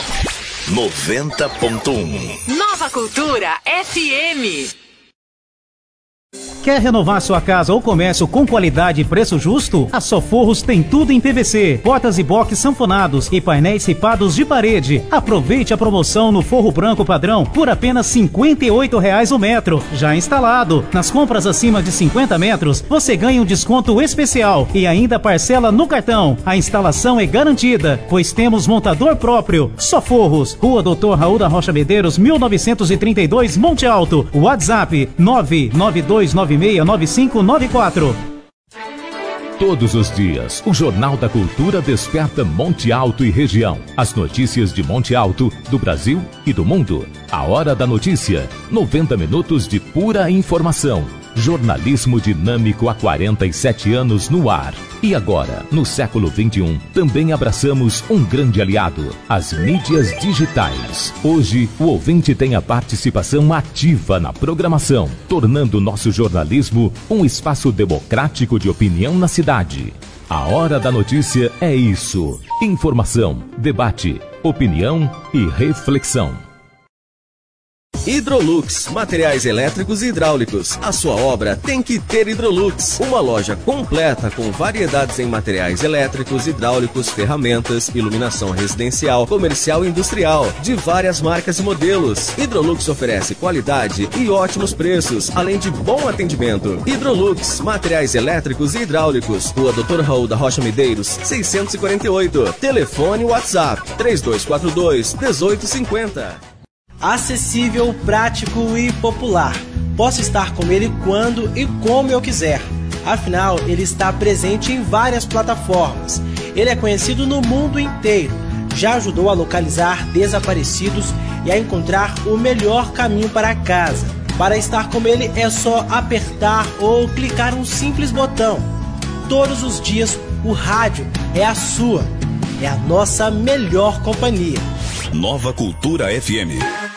90.1. Nova Cultura FM. Quer renovar sua casa ou comércio com qualidade e preço justo? A Soforros tem tudo em PVC, portas e box sanfonados e painéis ripados de parede. Aproveite a promoção no forro branco padrão por apenas R$ 58,00 o metro, já instalado. Nas compras acima de 50 metros, você ganha um desconto especial e ainda parcela no cartão. A instalação é garantida, pois temos montador próprio. Soforros, Rua Doutor Raul da Rocha Medeiros, 1932, Monte Alto. WhatsApp 992969594. Todos os dias, o Jornal da Cultura desperta Monte Alto e região. As notícias de Monte Alto, do Brasil e do mundo. A Hora da Notícia. 90 minutos de pura informação. Jornalismo dinâmico há 47 anos no ar. E agora, no século XXI, também abraçamos um grande aliado, as mídias digitais. Hoje, o ouvinte tem a participação ativa na programação, tornando nosso jornalismo um espaço democrático de opinião na cidade. A Hora da Notícia é isso: informação, debate, opinião e reflexão. Hidrolux, materiais elétricos e hidráulicos. A sua obra tem que ter Hidrolux. Uma loja completa com variedades em materiais elétricos, hidráulicos, ferramentas, iluminação residencial, comercial e industrial, de várias marcas e modelos. Hidrolux oferece qualidade e ótimos preços, além de bom atendimento. Hidrolux, materiais elétricos e hidráulicos. Rua Doutor Raul da Rocha Medeiros, 648. Telefone WhatsApp 3242-1850. Acessível, prático e popular. Posso estar com ele quando e como eu quiser. Afinal, ele está presente em várias plataformas. Ele é conhecido no mundo inteiro. Já ajudou a localizar desaparecidos e a encontrar o melhor caminho para casa. Para estar com ele é só apertar ou clicar um simples botão. Todos os dias, o rádio é a sua. É a nossa melhor companhia. Nova Cultura FM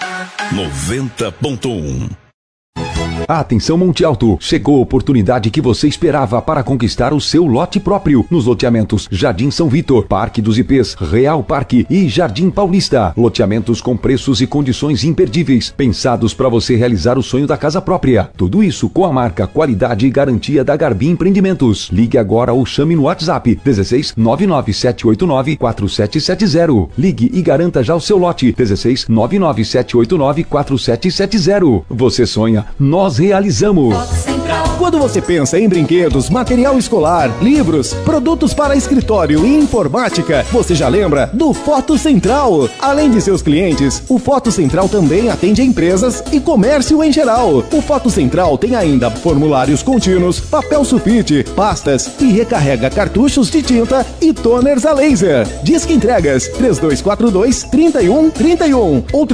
90.1. Atenção Monte Alto, chegou a oportunidade que você esperava para conquistar o seu lote próprio nos loteamentos Jardim São Vitor, Parque dos IPs, Real Parque e Jardim Paulista. Loteamentos com preços e condições imperdíveis, pensados para você realizar o sonho da casa própria. Tudo isso com a marca, qualidade e garantia da Garbi Empreendimentos. Ligue agora ou chame no WhatsApp 16 99789-4770. Ligue e garanta já o seu lote 16 99789-4770. Você sonha, nós realizamos. Quando você pensa em brinquedos, material escolar, livros, produtos para escritório e informática, você já lembra do Foto Central. Além de seus clientes, o Foto Central também atende empresas e comércio em geral. O Foto Central tem ainda formulários contínuos, papel sulfite, pastas e recarrega cartuchos de tinta e toners a laser. Disque entregas 3242-3131 ou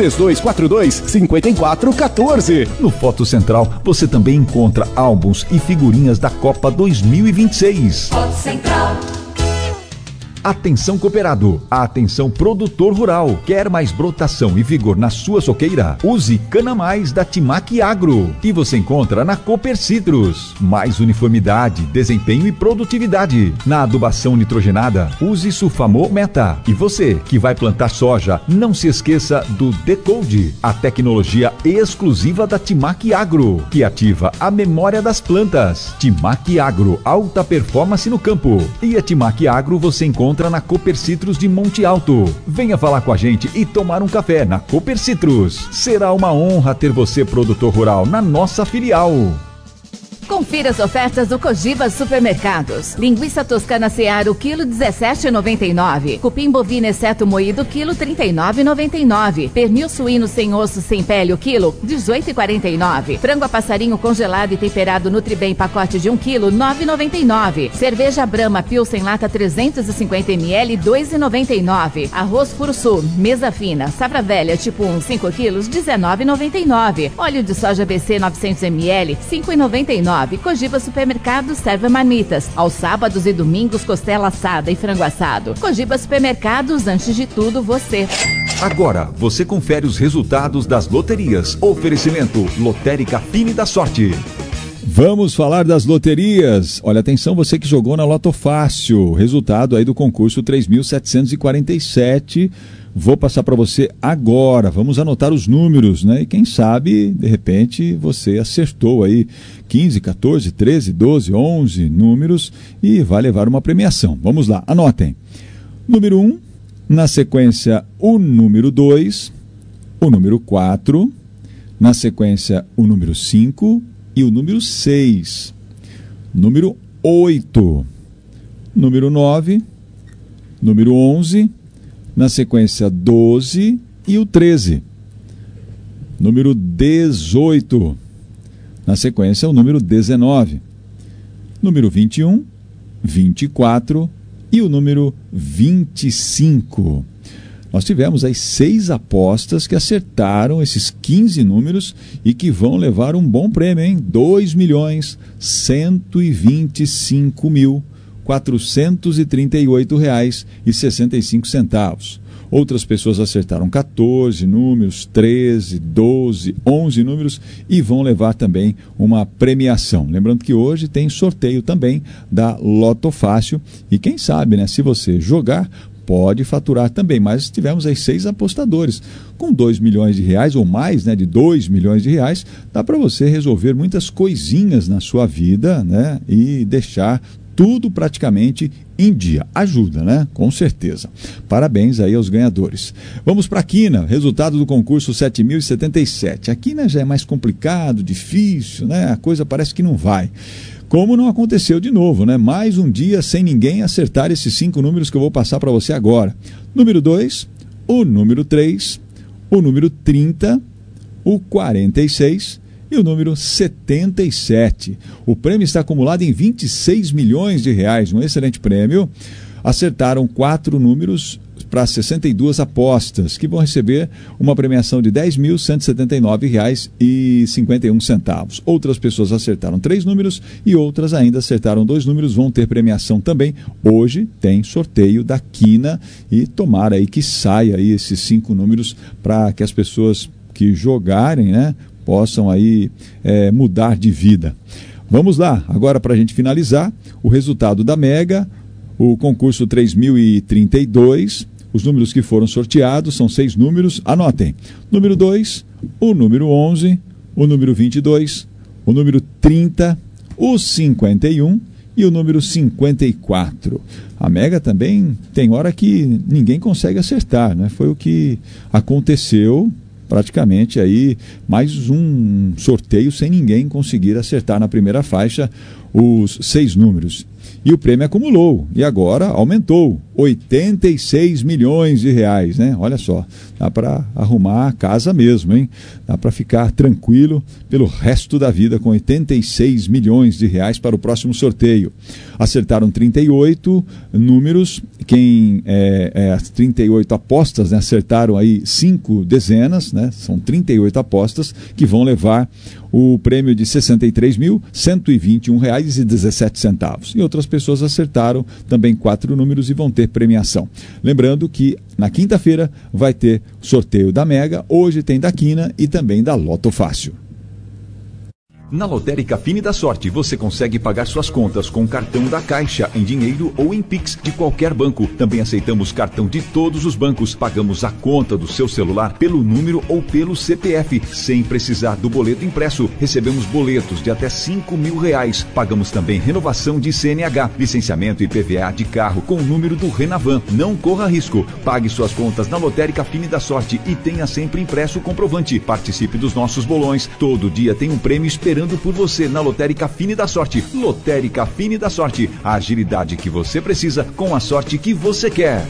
3242-5414. No Foto Central, você também encontra álbuns e figurinhas da Copa 2026. Foto Central. Atenção cooperado, atenção produtor rural. Quer mais brotação e vigor na sua soqueira? Use Cana Mais da Timac Agro, que você encontra na Cooper Citrus. Mais uniformidade, desempenho e produtividade. Na adubação nitrogenada, use Sulfamol Meta. E você que vai plantar soja, não se esqueça do Decode, a tecnologia exclusiva da Timac Agro, que ativa a memória das plantas. Timac Agro, alta performance no campo. E a Timac Agro você encontra na Cooper Citrus de Monte Alto. Venha falar com a gente e tomar um café na Cooper Citrus. Será uma honra ter você, produtor rural, na nossa filial. Confira as ofertas do Cogiba Supermercados. Linguiça toscana Seara, o quilo R$17,99. Cupim bovino exceto moído, quilo R$39,99. Pernil suíno sem osso, sem pele, o quilo R$18,49. Frango a passarinho congelado e temperado Nutribem, pacote de 1 quilo, R$9,99. Cerveja Brahma Pilsen lata 350 ml, R$2,99. Arroz Puro Sul, mesa fina, safra velha, tipo 1, 5 quilos, R$19,99. Óleo de soja BC 900 ml, R$5,99. Cogiba Supermercado serve marmitas. Aos sábados e domingos, costela assada e frango assado. Cogiba Supermercados, antes de tudo, você. Agora, você confere os resultados das loterias. Oferecimento Lotérica Fine da Sorte. Vamos falar das loterias. Olha, atenção, você que jogou na Loto Fácil. Resultado aí do concurso 3.747. Vou passar para você agora. Vamos anotar os números, né? E quem sabe, de repente, você acertou aí 15, 14, 13, 12, 11 números e vai levar uma premiação. Vamos lá, anotem. Número 1, na sequência o número 2, o número 4, na sequência o número 5 e o número 6. Número 8, número 9, número 11, na sequência 12 e o 13. Número 18, na sequência o número 19. Número 21, 24 e o número 25. Nós tivemos aí 6 apostas que acertaram esses 15 números e que vão levar um bom prêmio, hein? R$2.125.438,65. Outras pessoas acertaram 14 números, 13, 12, 11 números e vão levar também uma premiação. Lembrando que hoje tem sorteio também da Loto Fácil e quem sabe, né, se você jogar, pode faturar também, mas tivemos aí 6 apostadores. Com R$2 milhões ou mais, né, de R$2 milhões, dá para você resolver muitas coisinhas na sua vida, né, e deixar tudo praticamente em dia. Ajuda, né? Com certeza. Parabéns aí aos ganhadores. Vamos para a quina. Resultado do concurso 7.077. A quina já é mais complicado, difícil, né? A coisa parece que não vai. Como não aconteceu de novo, né? Mais um dia sem ninguém acertar esses 5 números que eu vou passar para você agora. Número 2, o número 3, o número 30, o 46 e o número 77. O prêmio está acumulado em R$26 milhões, um excelente prêmio. Acertaram 4 números para 62 apostas, que vão receber uma premiação de R$10.179,51. Outras pessoas acertaram 3 números e outras ainda acertaram 2 números, vão ter premiação também. Hoje tem sorteio da quina e tomara aí que saia aí esses 5 números para que as pessoas que jogarem, né, possam aí mudar de vida. Vamos lá, agora para a gente finalizar, o resultado da Mega, o concurso 3032, os números que foram sorteados são 6 números, anotem. Número 2, o número 11, o número 22, o número 30, o 51 e o número 54. A Mega também tem hora que ninguém consegue acertar, né? Foi o que aconteceu. Praticamente aí mais um sorteio sem ninguém conseguir acertar na primeira faixa os 6 números. E o prêmio acumulou e agora aumentou, R$86 milhões, né? Olha só, dá para arrumar a casa mesmo, hein? Dá para ficar tranquilo pelo resto da vida com R$86 milhões para o próximo sorteio. Acertaram 38 números, as 38 apostas, né? Acertaram aí 5 dezenas, né? São 38 apostas que vão levar o prêmio de R$63.121,17. E outras pessoas acertaram também 4 números e vão ter premiação. Lembrando que na quinta-feira vai ter sorteio da Mega, hoje tem da quina e também da Loto Fácil. Na Lotérica Fine da Sorte, você consegue pagar suas contas com cartão da Caixa, em dinheiro ou em Pix de qualquer banco. Também aceitamos cartão de todos os bancos. Pagamos a conta do seu celular pelo número ou pelo CPF, sem precisar do boleto impresso. Recebemos boletos de até R$5 mil. Pagamos também renovação de CNH, licenciamento e PVA de carro com o número do Renavan. Não corra risco. Pague suas contas na Lotérica Fine da Sorte e tenha sempre impresso o comprovante. Participe dos nossos bolões. Todo dia tem um prêmio esperando por você na Lotérica Fine da Sorte. Lotérica Fine da Sorte, a agilidade que você precisa com a sorte que você quer.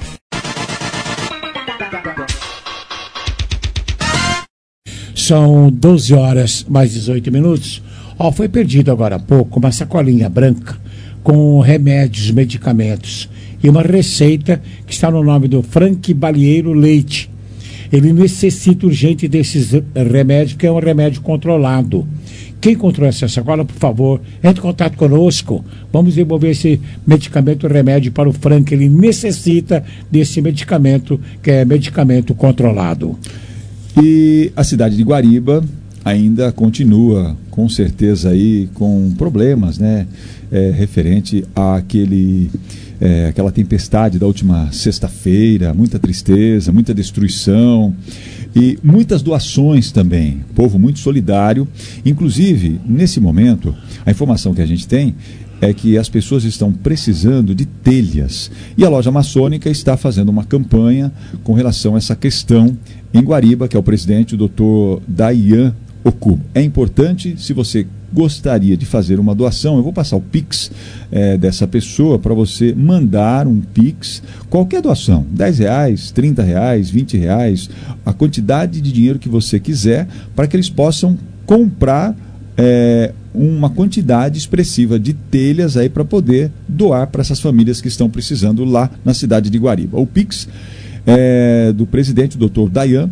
São 12 horas mais 18 minutos. Foi perdido agora há pouco uma sacolinha branca com remédios, medicamentos e uma receita que está no nome do Frank Balieiro Leite. Ele necessita urgente desses remédios, porque é um remédio controlado, Quem encontrou essa sacola, por favor, entre em contato conosco. Vamos desenvolver esse medicamento remédio para o Frank. Ele necessita desse medicamento, que é medicamento controlado. E a cidade de Guariba ainda continua, com certeza, aí com problemas, né? Referente àquela tempestade da última sexta-feira, muita tristeza, muita destruição e muitas doações também. Povo muito solidário. Inclusive, nesse momento, a informação que a gente tem é que as pessoas estão precisando de telhas. E a loja maçônica está fazendo uma campanha com relação a essa questão em Guariba, que é o presidente, o Dr. Dayan Okubo. É importante, se você gostaria de fazer uma doação, eu vou passar o Pix dessa pessoa para você mandar um Pix, qualquer doação, R$10, R$30, R$20, a quantidade de dinheiro que você quiser, para que eles possam comprar uma quantidade expressiva de telhas aí para poder doar para essas famílias que estão precisando lá na cidade de Guariba. O Pix do presidente, o Dr. Dayan,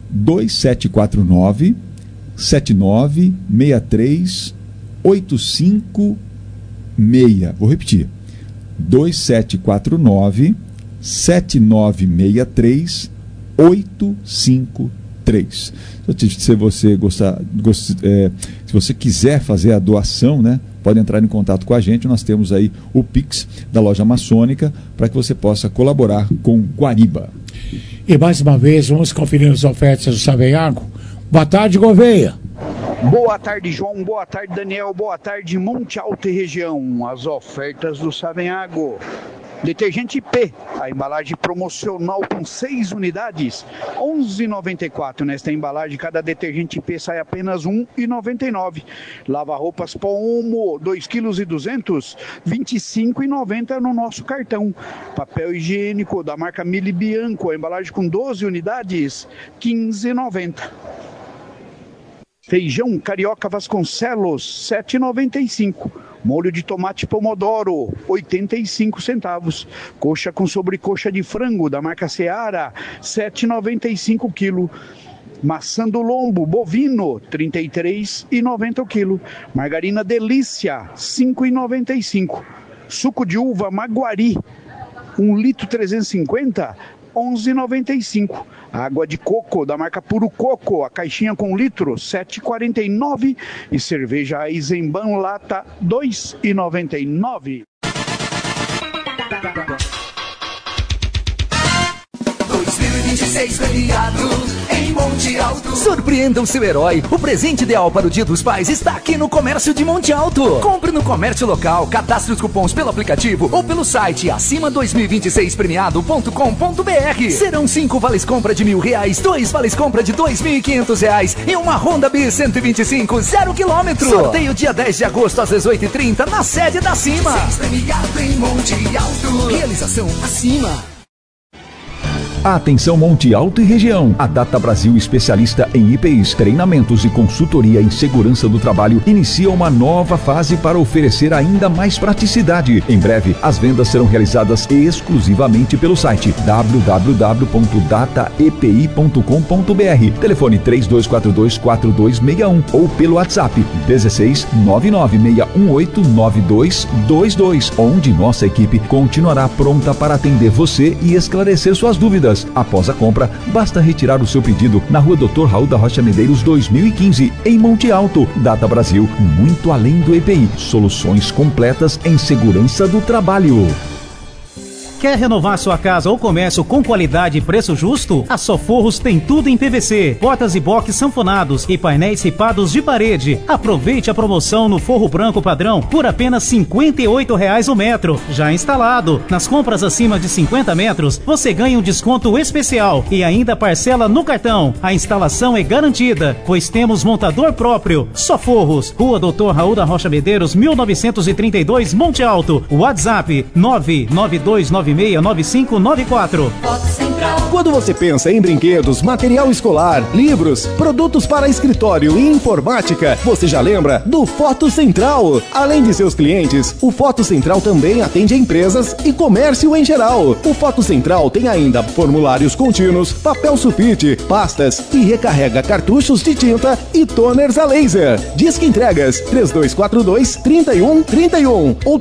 2749 7963 856. Vou repetir. 2749 7963 853. Se você se você quiser fazer a doação, né, pode entrar em contato com a gente. Nós temos aí o Pix da loja maçônica para que você possa colaborar com Guariba. E mais uma vez, vamos conferir as ofertas do Savenhago. Boa tarde, Gouveia. Boa tarde, João. Boa tarde, Daniel. Boa tarde, Monte Alto e região. As ofertas do Savenhago. Detergente P, a embalagem promocional com 6 unidades, R$ 11,94. Nesta embalagem, cada detergente P sai apenas R$ 1,99. Lava-roupas Pomo, 2,2 kg, R$ 25,90 no nosso cartão. Papel higiênico da marca Mili Bianco, a embalagem com 12 unidades, R$ 15,90. Feijão Carioca Vasconcelos, R$ 7,95. Molho de tomate Pomodoro, 85 centavos. Coxa com sobrecoxa de frango da marca Seara, 7,95 kg. Maçã do lombo bovino, 33,90 kg. Margarina Delícia, 5,95. Suco de uva Maguari, 1 litro 350, 11,95. Água de coco da marca Puro Coco, a caixinha com litro, 7,49. E cerveja Eisenbahn lata, 2,99. 2026 feriado em Monte Alto. Surpreenda o seu herói. O presente ideal para o Dia dos Pais está aqui no Comércio de Monte Alto. Compre no comércio local, cadastre os cupons pelo aplicativo ou pelo site acima2026premiado.com.br. Serão 5 vales compra de R$1.000, 2 vales compra de R$2.500 e uma Honda Bis 125 0 km. Sorteio dia 10 de agosto às 18h30 na sede da Acima. Premiado em Monte Alto. Realização Acima. Atenção Monte Alto e região. A Data Brasil, especialista em IPIs, treinamentos e consultoria em segurança do trabalho, inicia uma nova fase para oferecer ainda mais praticidade. Em breve, as vendas serão realizadas exclusivamente pelo site www.dataepi.com.br. Telefone 3242-4261 ou pelo WhatsApp 16 996189222, onde nossa equipe continuará pronta para atender você e esclarecer suas dúvidas. Após a compra, basta retirar o seu pedido na Rua Dr. Raul da Rocha Medeiros 2015, em Monte Alto. Data Brasil, muito além do EPI. Soluções completas em segurança do trabalho. Quer renovar sua casa ou comércio com qualidade e preço justo? A Soforros tem tudo em PVC, portas e box sanfonados e painéis ripados de parede. Aproveite a promoção no forro branco padrão por apenas R$ 58,00 o metro, já instalado. Nas compras acima de 50 metros, você ganha um desconto especial e ainda parcela no cartão. A instalação é garantida, pois temos montador próprio. Soforros, Rua Dr. Raul da Rocha Medeiros, 1932, Monte Alto. WhatsApp 992969594. Foto sempre Quando você pensa em brinquedos, material escolar, livros, produtos para escritório e informática, você já lembra do Foto Central. Além de seus clientes, o Foto Central também atende empresas e comércio em geral. O Foto Central tem ainda formulários contínuos, papel sulfite, pastas e recarrega cartuchos de tinta e toners a laser. Disque entregas 3242-3131 ou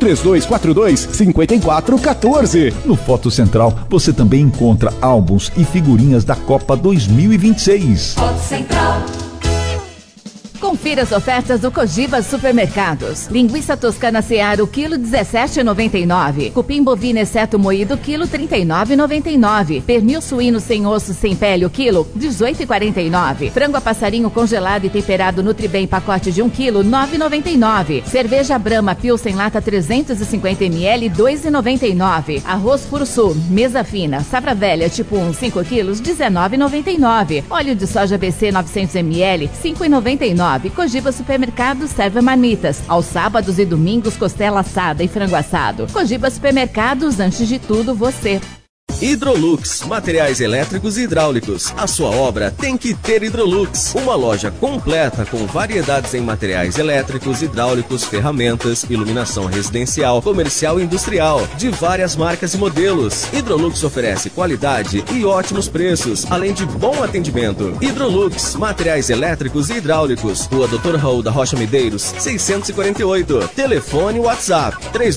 3242-5414. No Foto Central, você também encontra álbuns e figurinhas da Copa 2026. Foto Central. Confira as ofertas do Cogiba Supermercados. Linguiça toscana Seara, o quilo 17,99. Cupim bovino exceto moído, quilo 39,99. Pernil suíno sem osso, sem pele, o quilo 18,49. Frango a passarinho congelado e temperado Nutribem, pacote de 1 quilo, 9,99. Cerveja Brahma Pilsen lata 350 ml, 2,99. Arroz Puro Sul, mesa fina, Safra Velha tipo 1, 5 quilos, 19,99. Óleo de soja BC 900 ml, 5,99. Cogiba Supermercado serve marmitas. Aos sábados e domingos, costela assada e frango assado. Cogiba Supermercados, antes de tudo, você. Hidrolux, materiais elétricos e hidráulicos. A sua obra tem que ter Hidrolux. Uma loja completa com variedades em materiais elétricos, hidráulicos, ferramentas, iluminação residencial, comercial e industrial, de várias marcas e modelos. Hidrolux oferece qualidade e ótimos preços, além de bom atendimento. Hidrolux, materiais elétricos e hidráulicos. Rua Dr. Raul da Rocha Medeiros, 648. Telefone WhatsApp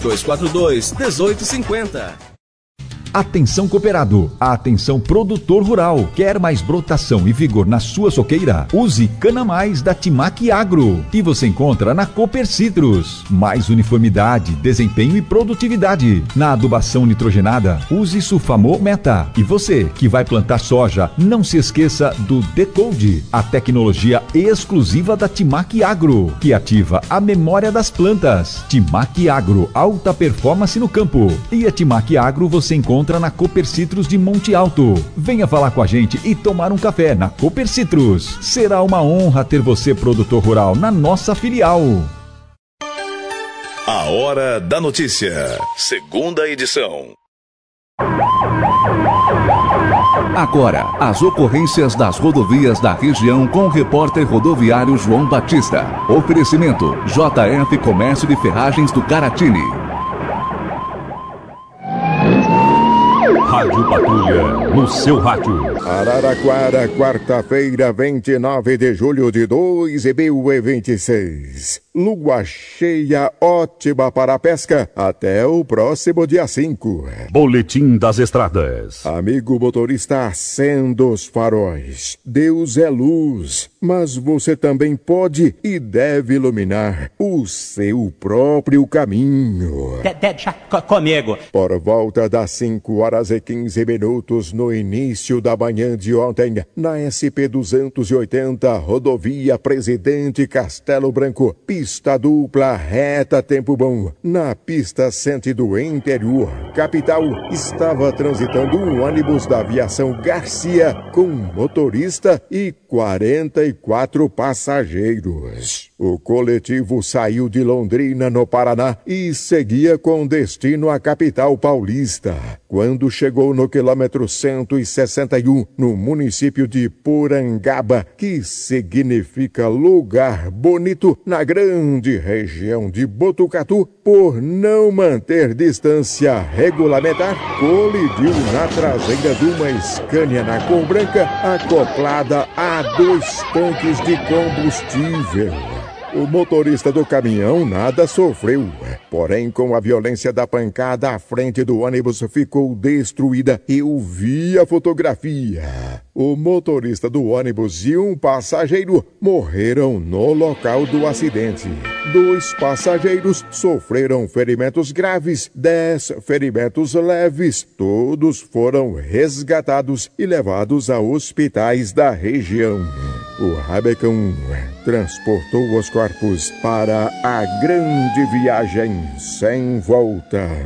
3242-1850. Atenção cooperado, atenção produtor rural. Quer mais brotação e vigor na sua soqueira? Use Cana Mais da Timac Agro, que você encontra na Cooper Citrus. Mais uniformidade, desempenho e produtividade. Na adubação nitrogenada, use Sulfamo Meta. E você que vai plantar soja, não se esqueça do Decode, a tecnologia exclusiva da Timac Agro, que ativa a memória das plantas. Timac Agro, alta performance no campo. E a Timac Agro você encontra na Cooper Citrus de Monte Alto. Venha falar com a gente e tomar um café na Cooper Citrus. Será uma honra ter você, produtor rural, na nossa filial. A Hora da Notícia, segunda edição. Agora, as ocorrências das rodovias da região com o repórter rodoviário João Batista. Oferecimento: JF Comércio de Ferragens do Caratini. Rádio Patrulha, no seu rádio. Araraquara, quarta-feira, 29 de julho de 2026. Lua cheia ótima para a pesca até o próximo dia 5. Boletim das Estradas. Amigo motorista, acenda os faróis. Deus é luz, mas você também pode e deve iluminar o seu próprio caminho. Deixa comigo. Por volta das 5h15, no início da manhã de ontem, na SP-280, rodovia Presidente Castelo Branco, pista dupla, reta, tempo bom. Na pista 100 do interior, capital, estava transitando um ônibus da aviação Garcia com motorista e 44 passageiros. O coletivo saiu de Londrina, no Paraná, e seguia com destino à capital paulista. Quando chegou no quilômetro 161, no município de Porangaba, que significa lugar bonito, na grande região de Botucatu, por não manter distância regulamentar, colidiu na traseira de uma Scania na cor branca, acoplada a 2 tanques de combustível. O motorista do caminhão nada sofreu, porém com a violência da pancada a frente do ônibus ficou destruída. Eu vi a fotografia. O motorista do ônibus e um passageiro morreram no local do acidente. 2 passageiros sofreram ferimentos graves, 10 ferimentos leves. Todos foram resgatados e levados a hospitais da região. O Rabecão transportou os corpos para a grande viagem sem volta.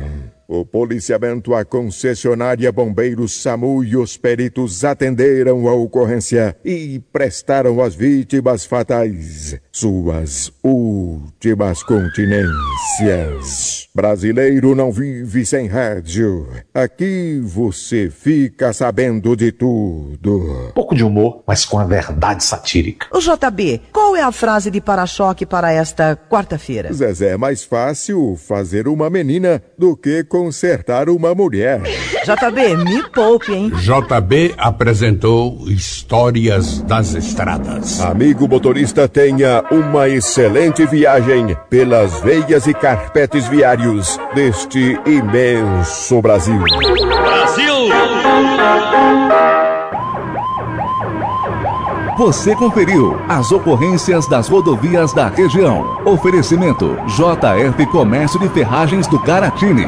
O policiamento, a concessionária Bombeiros SAMU e os peritos atenderam a ocorrência e prestaram às vítimas fatais suas últimas continências. Brasileiro não vive sem rádio. Aqui você fica sabendo de tudo. Pouco de humor, mas com a verdade satírica. O JB, qual é a frase de para-choque para esta quarta-feira? Zezé, é mais fácil fazer uma menina do que consertar uma mulher. JB, me poupe, hein? JB apresentou Histórias das Estradas. Amigo motorista, tenha uma excelente viagem pelas veias e carpetes viários deste imenso Brasil. Brasil! Você conferiu as ocorrências das rodovias da região. Oferecimento JF Comércio de Ferragens do Garatini.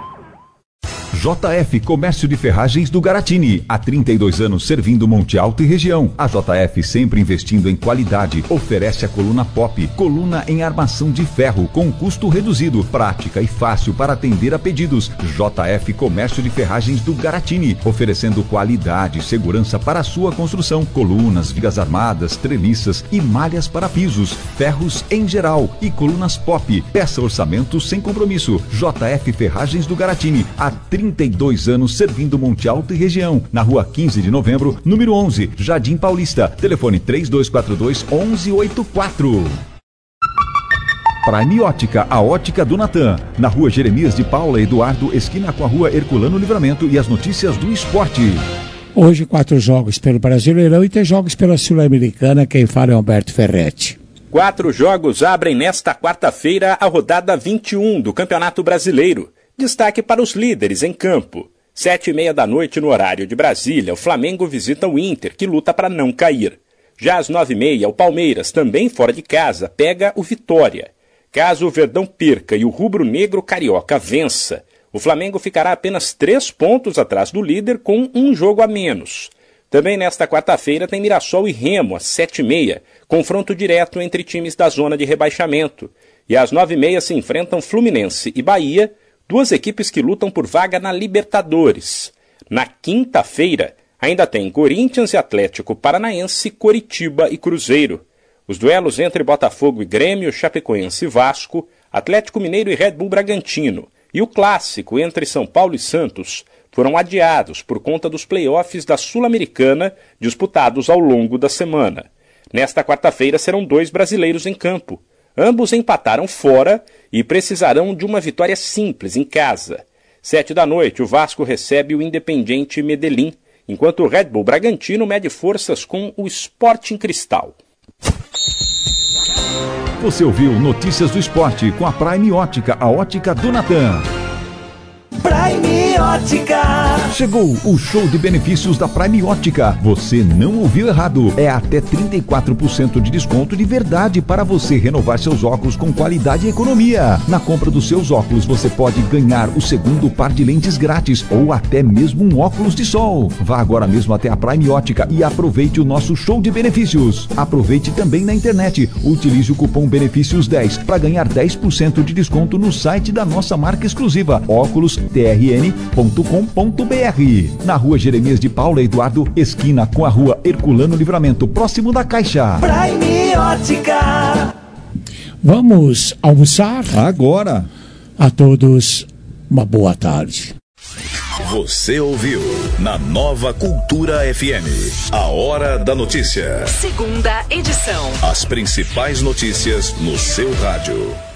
JF Comércio de Ferragens do Garatini. Há 32 anos servindo Monte Alto e região. A JF sempre investindo em qualidade. Oferece a coluna Pop, coluna em armação de ferro com custo reduzido, prática e fácil para atender a pedidos. JF Comércio de Ferragens do Garatini, oferecendo qualidade e segurança para a sua construção. Colunas, vigas armadas, treliças e malhas para pisos, ferros em geral e colunas Pop. Peça orçamento sem compromisso. JF Ferragens do Garatini. Há 32 anos servindo Monte Alto e região. Na rua 15 de novembro, número 11, Jardim Paulista. Telefone 3242-1184. Prime Ótica, a ótica do Natan. Na rua Jeremias de Paula Eduardo, esquina com a rua Herculano Livramento, e as notícias do esporte. Hoje 4 jogos pelo Brasileirão e 3 jogos pela Sul-Americana. Quem fala é Alberto Ferretti. 4 jogos abrem nesta quarta-feira a rodada 21 do Campeonato Brasileiro. Destaque para os líderes em campo. 7h30 da noite no horário de Brasília, o Flamengo visita o Inter, que luta para não cair. Já às 9h30, o Palmeiras, também fora de casa, pega o Vitória. Caso o Verdão perca e o rubro-negro carioca vença, o Flamengo ficará apenas 3 pontos atrás do líder com 1 jogo a menos. Também nesta quarta-feira tem Mirassol e Remo, às 7h30, confronto direto entre times da zona de rebaixamento. E às 9h30 se enfrentam Fluminense e Bahia, 2 equipes que lutam por vaga na Libertadores. Na quinta-feira, ainda tem Corinthians e Atlético Paranaense, Coritiba e Cruzeiro. Os duelos entre Botafogo e Grêmio, Chapecoense e Vasco, Atlético Mineiro e Red Bull Bragantino, e o clássico entre São Paulo e Santos foram adiados por conta dos playoffs da Sul-Americana disputados ao longo da semana. Nesta quarta-feira serão 2 brasileiros em campo. Ambos empataram fora e precisarão de uma vitória simples em casa. 7 da noite, o Vasco recebe o Independiente Medellín, enquanto o Red Bull Bragantino mede forças com o Sporting Cristal. Você ouviu Notícias do Esporte com a Prime Ótica, a ótica do Natan. Prime Ótica. Chegou o show de benefícios da Prime Ótica. Você não ouviu errado. É até 34% de desconto de verdade para você renovar seus óculos com qualidade e economia. Na compra dos seus óculos, você pode ganhar o segundo par de lentes grátis ou até mesmo um óculos de sol. Vá agora mesmo até a Prime Ótica e aproveite o nosso show de benefícios. Aproveite também na internet. Utilize o cupom BENEFÍCIOS10 para ganhar 10% de desconto no site da nossa marca exclusiva, óculostrn.com.br. Na rua Jeremias de Paula Eduardo, esquina com a rua Herculano Livramento, próximo da Caixa. Prime Ótica. Vamos almoçar? Agora. A todos, uma boa tarde. Você ouviu na Nova Cultura FM, a Hora da Notícia. Segunda edição. As principais notícias no seu rádio.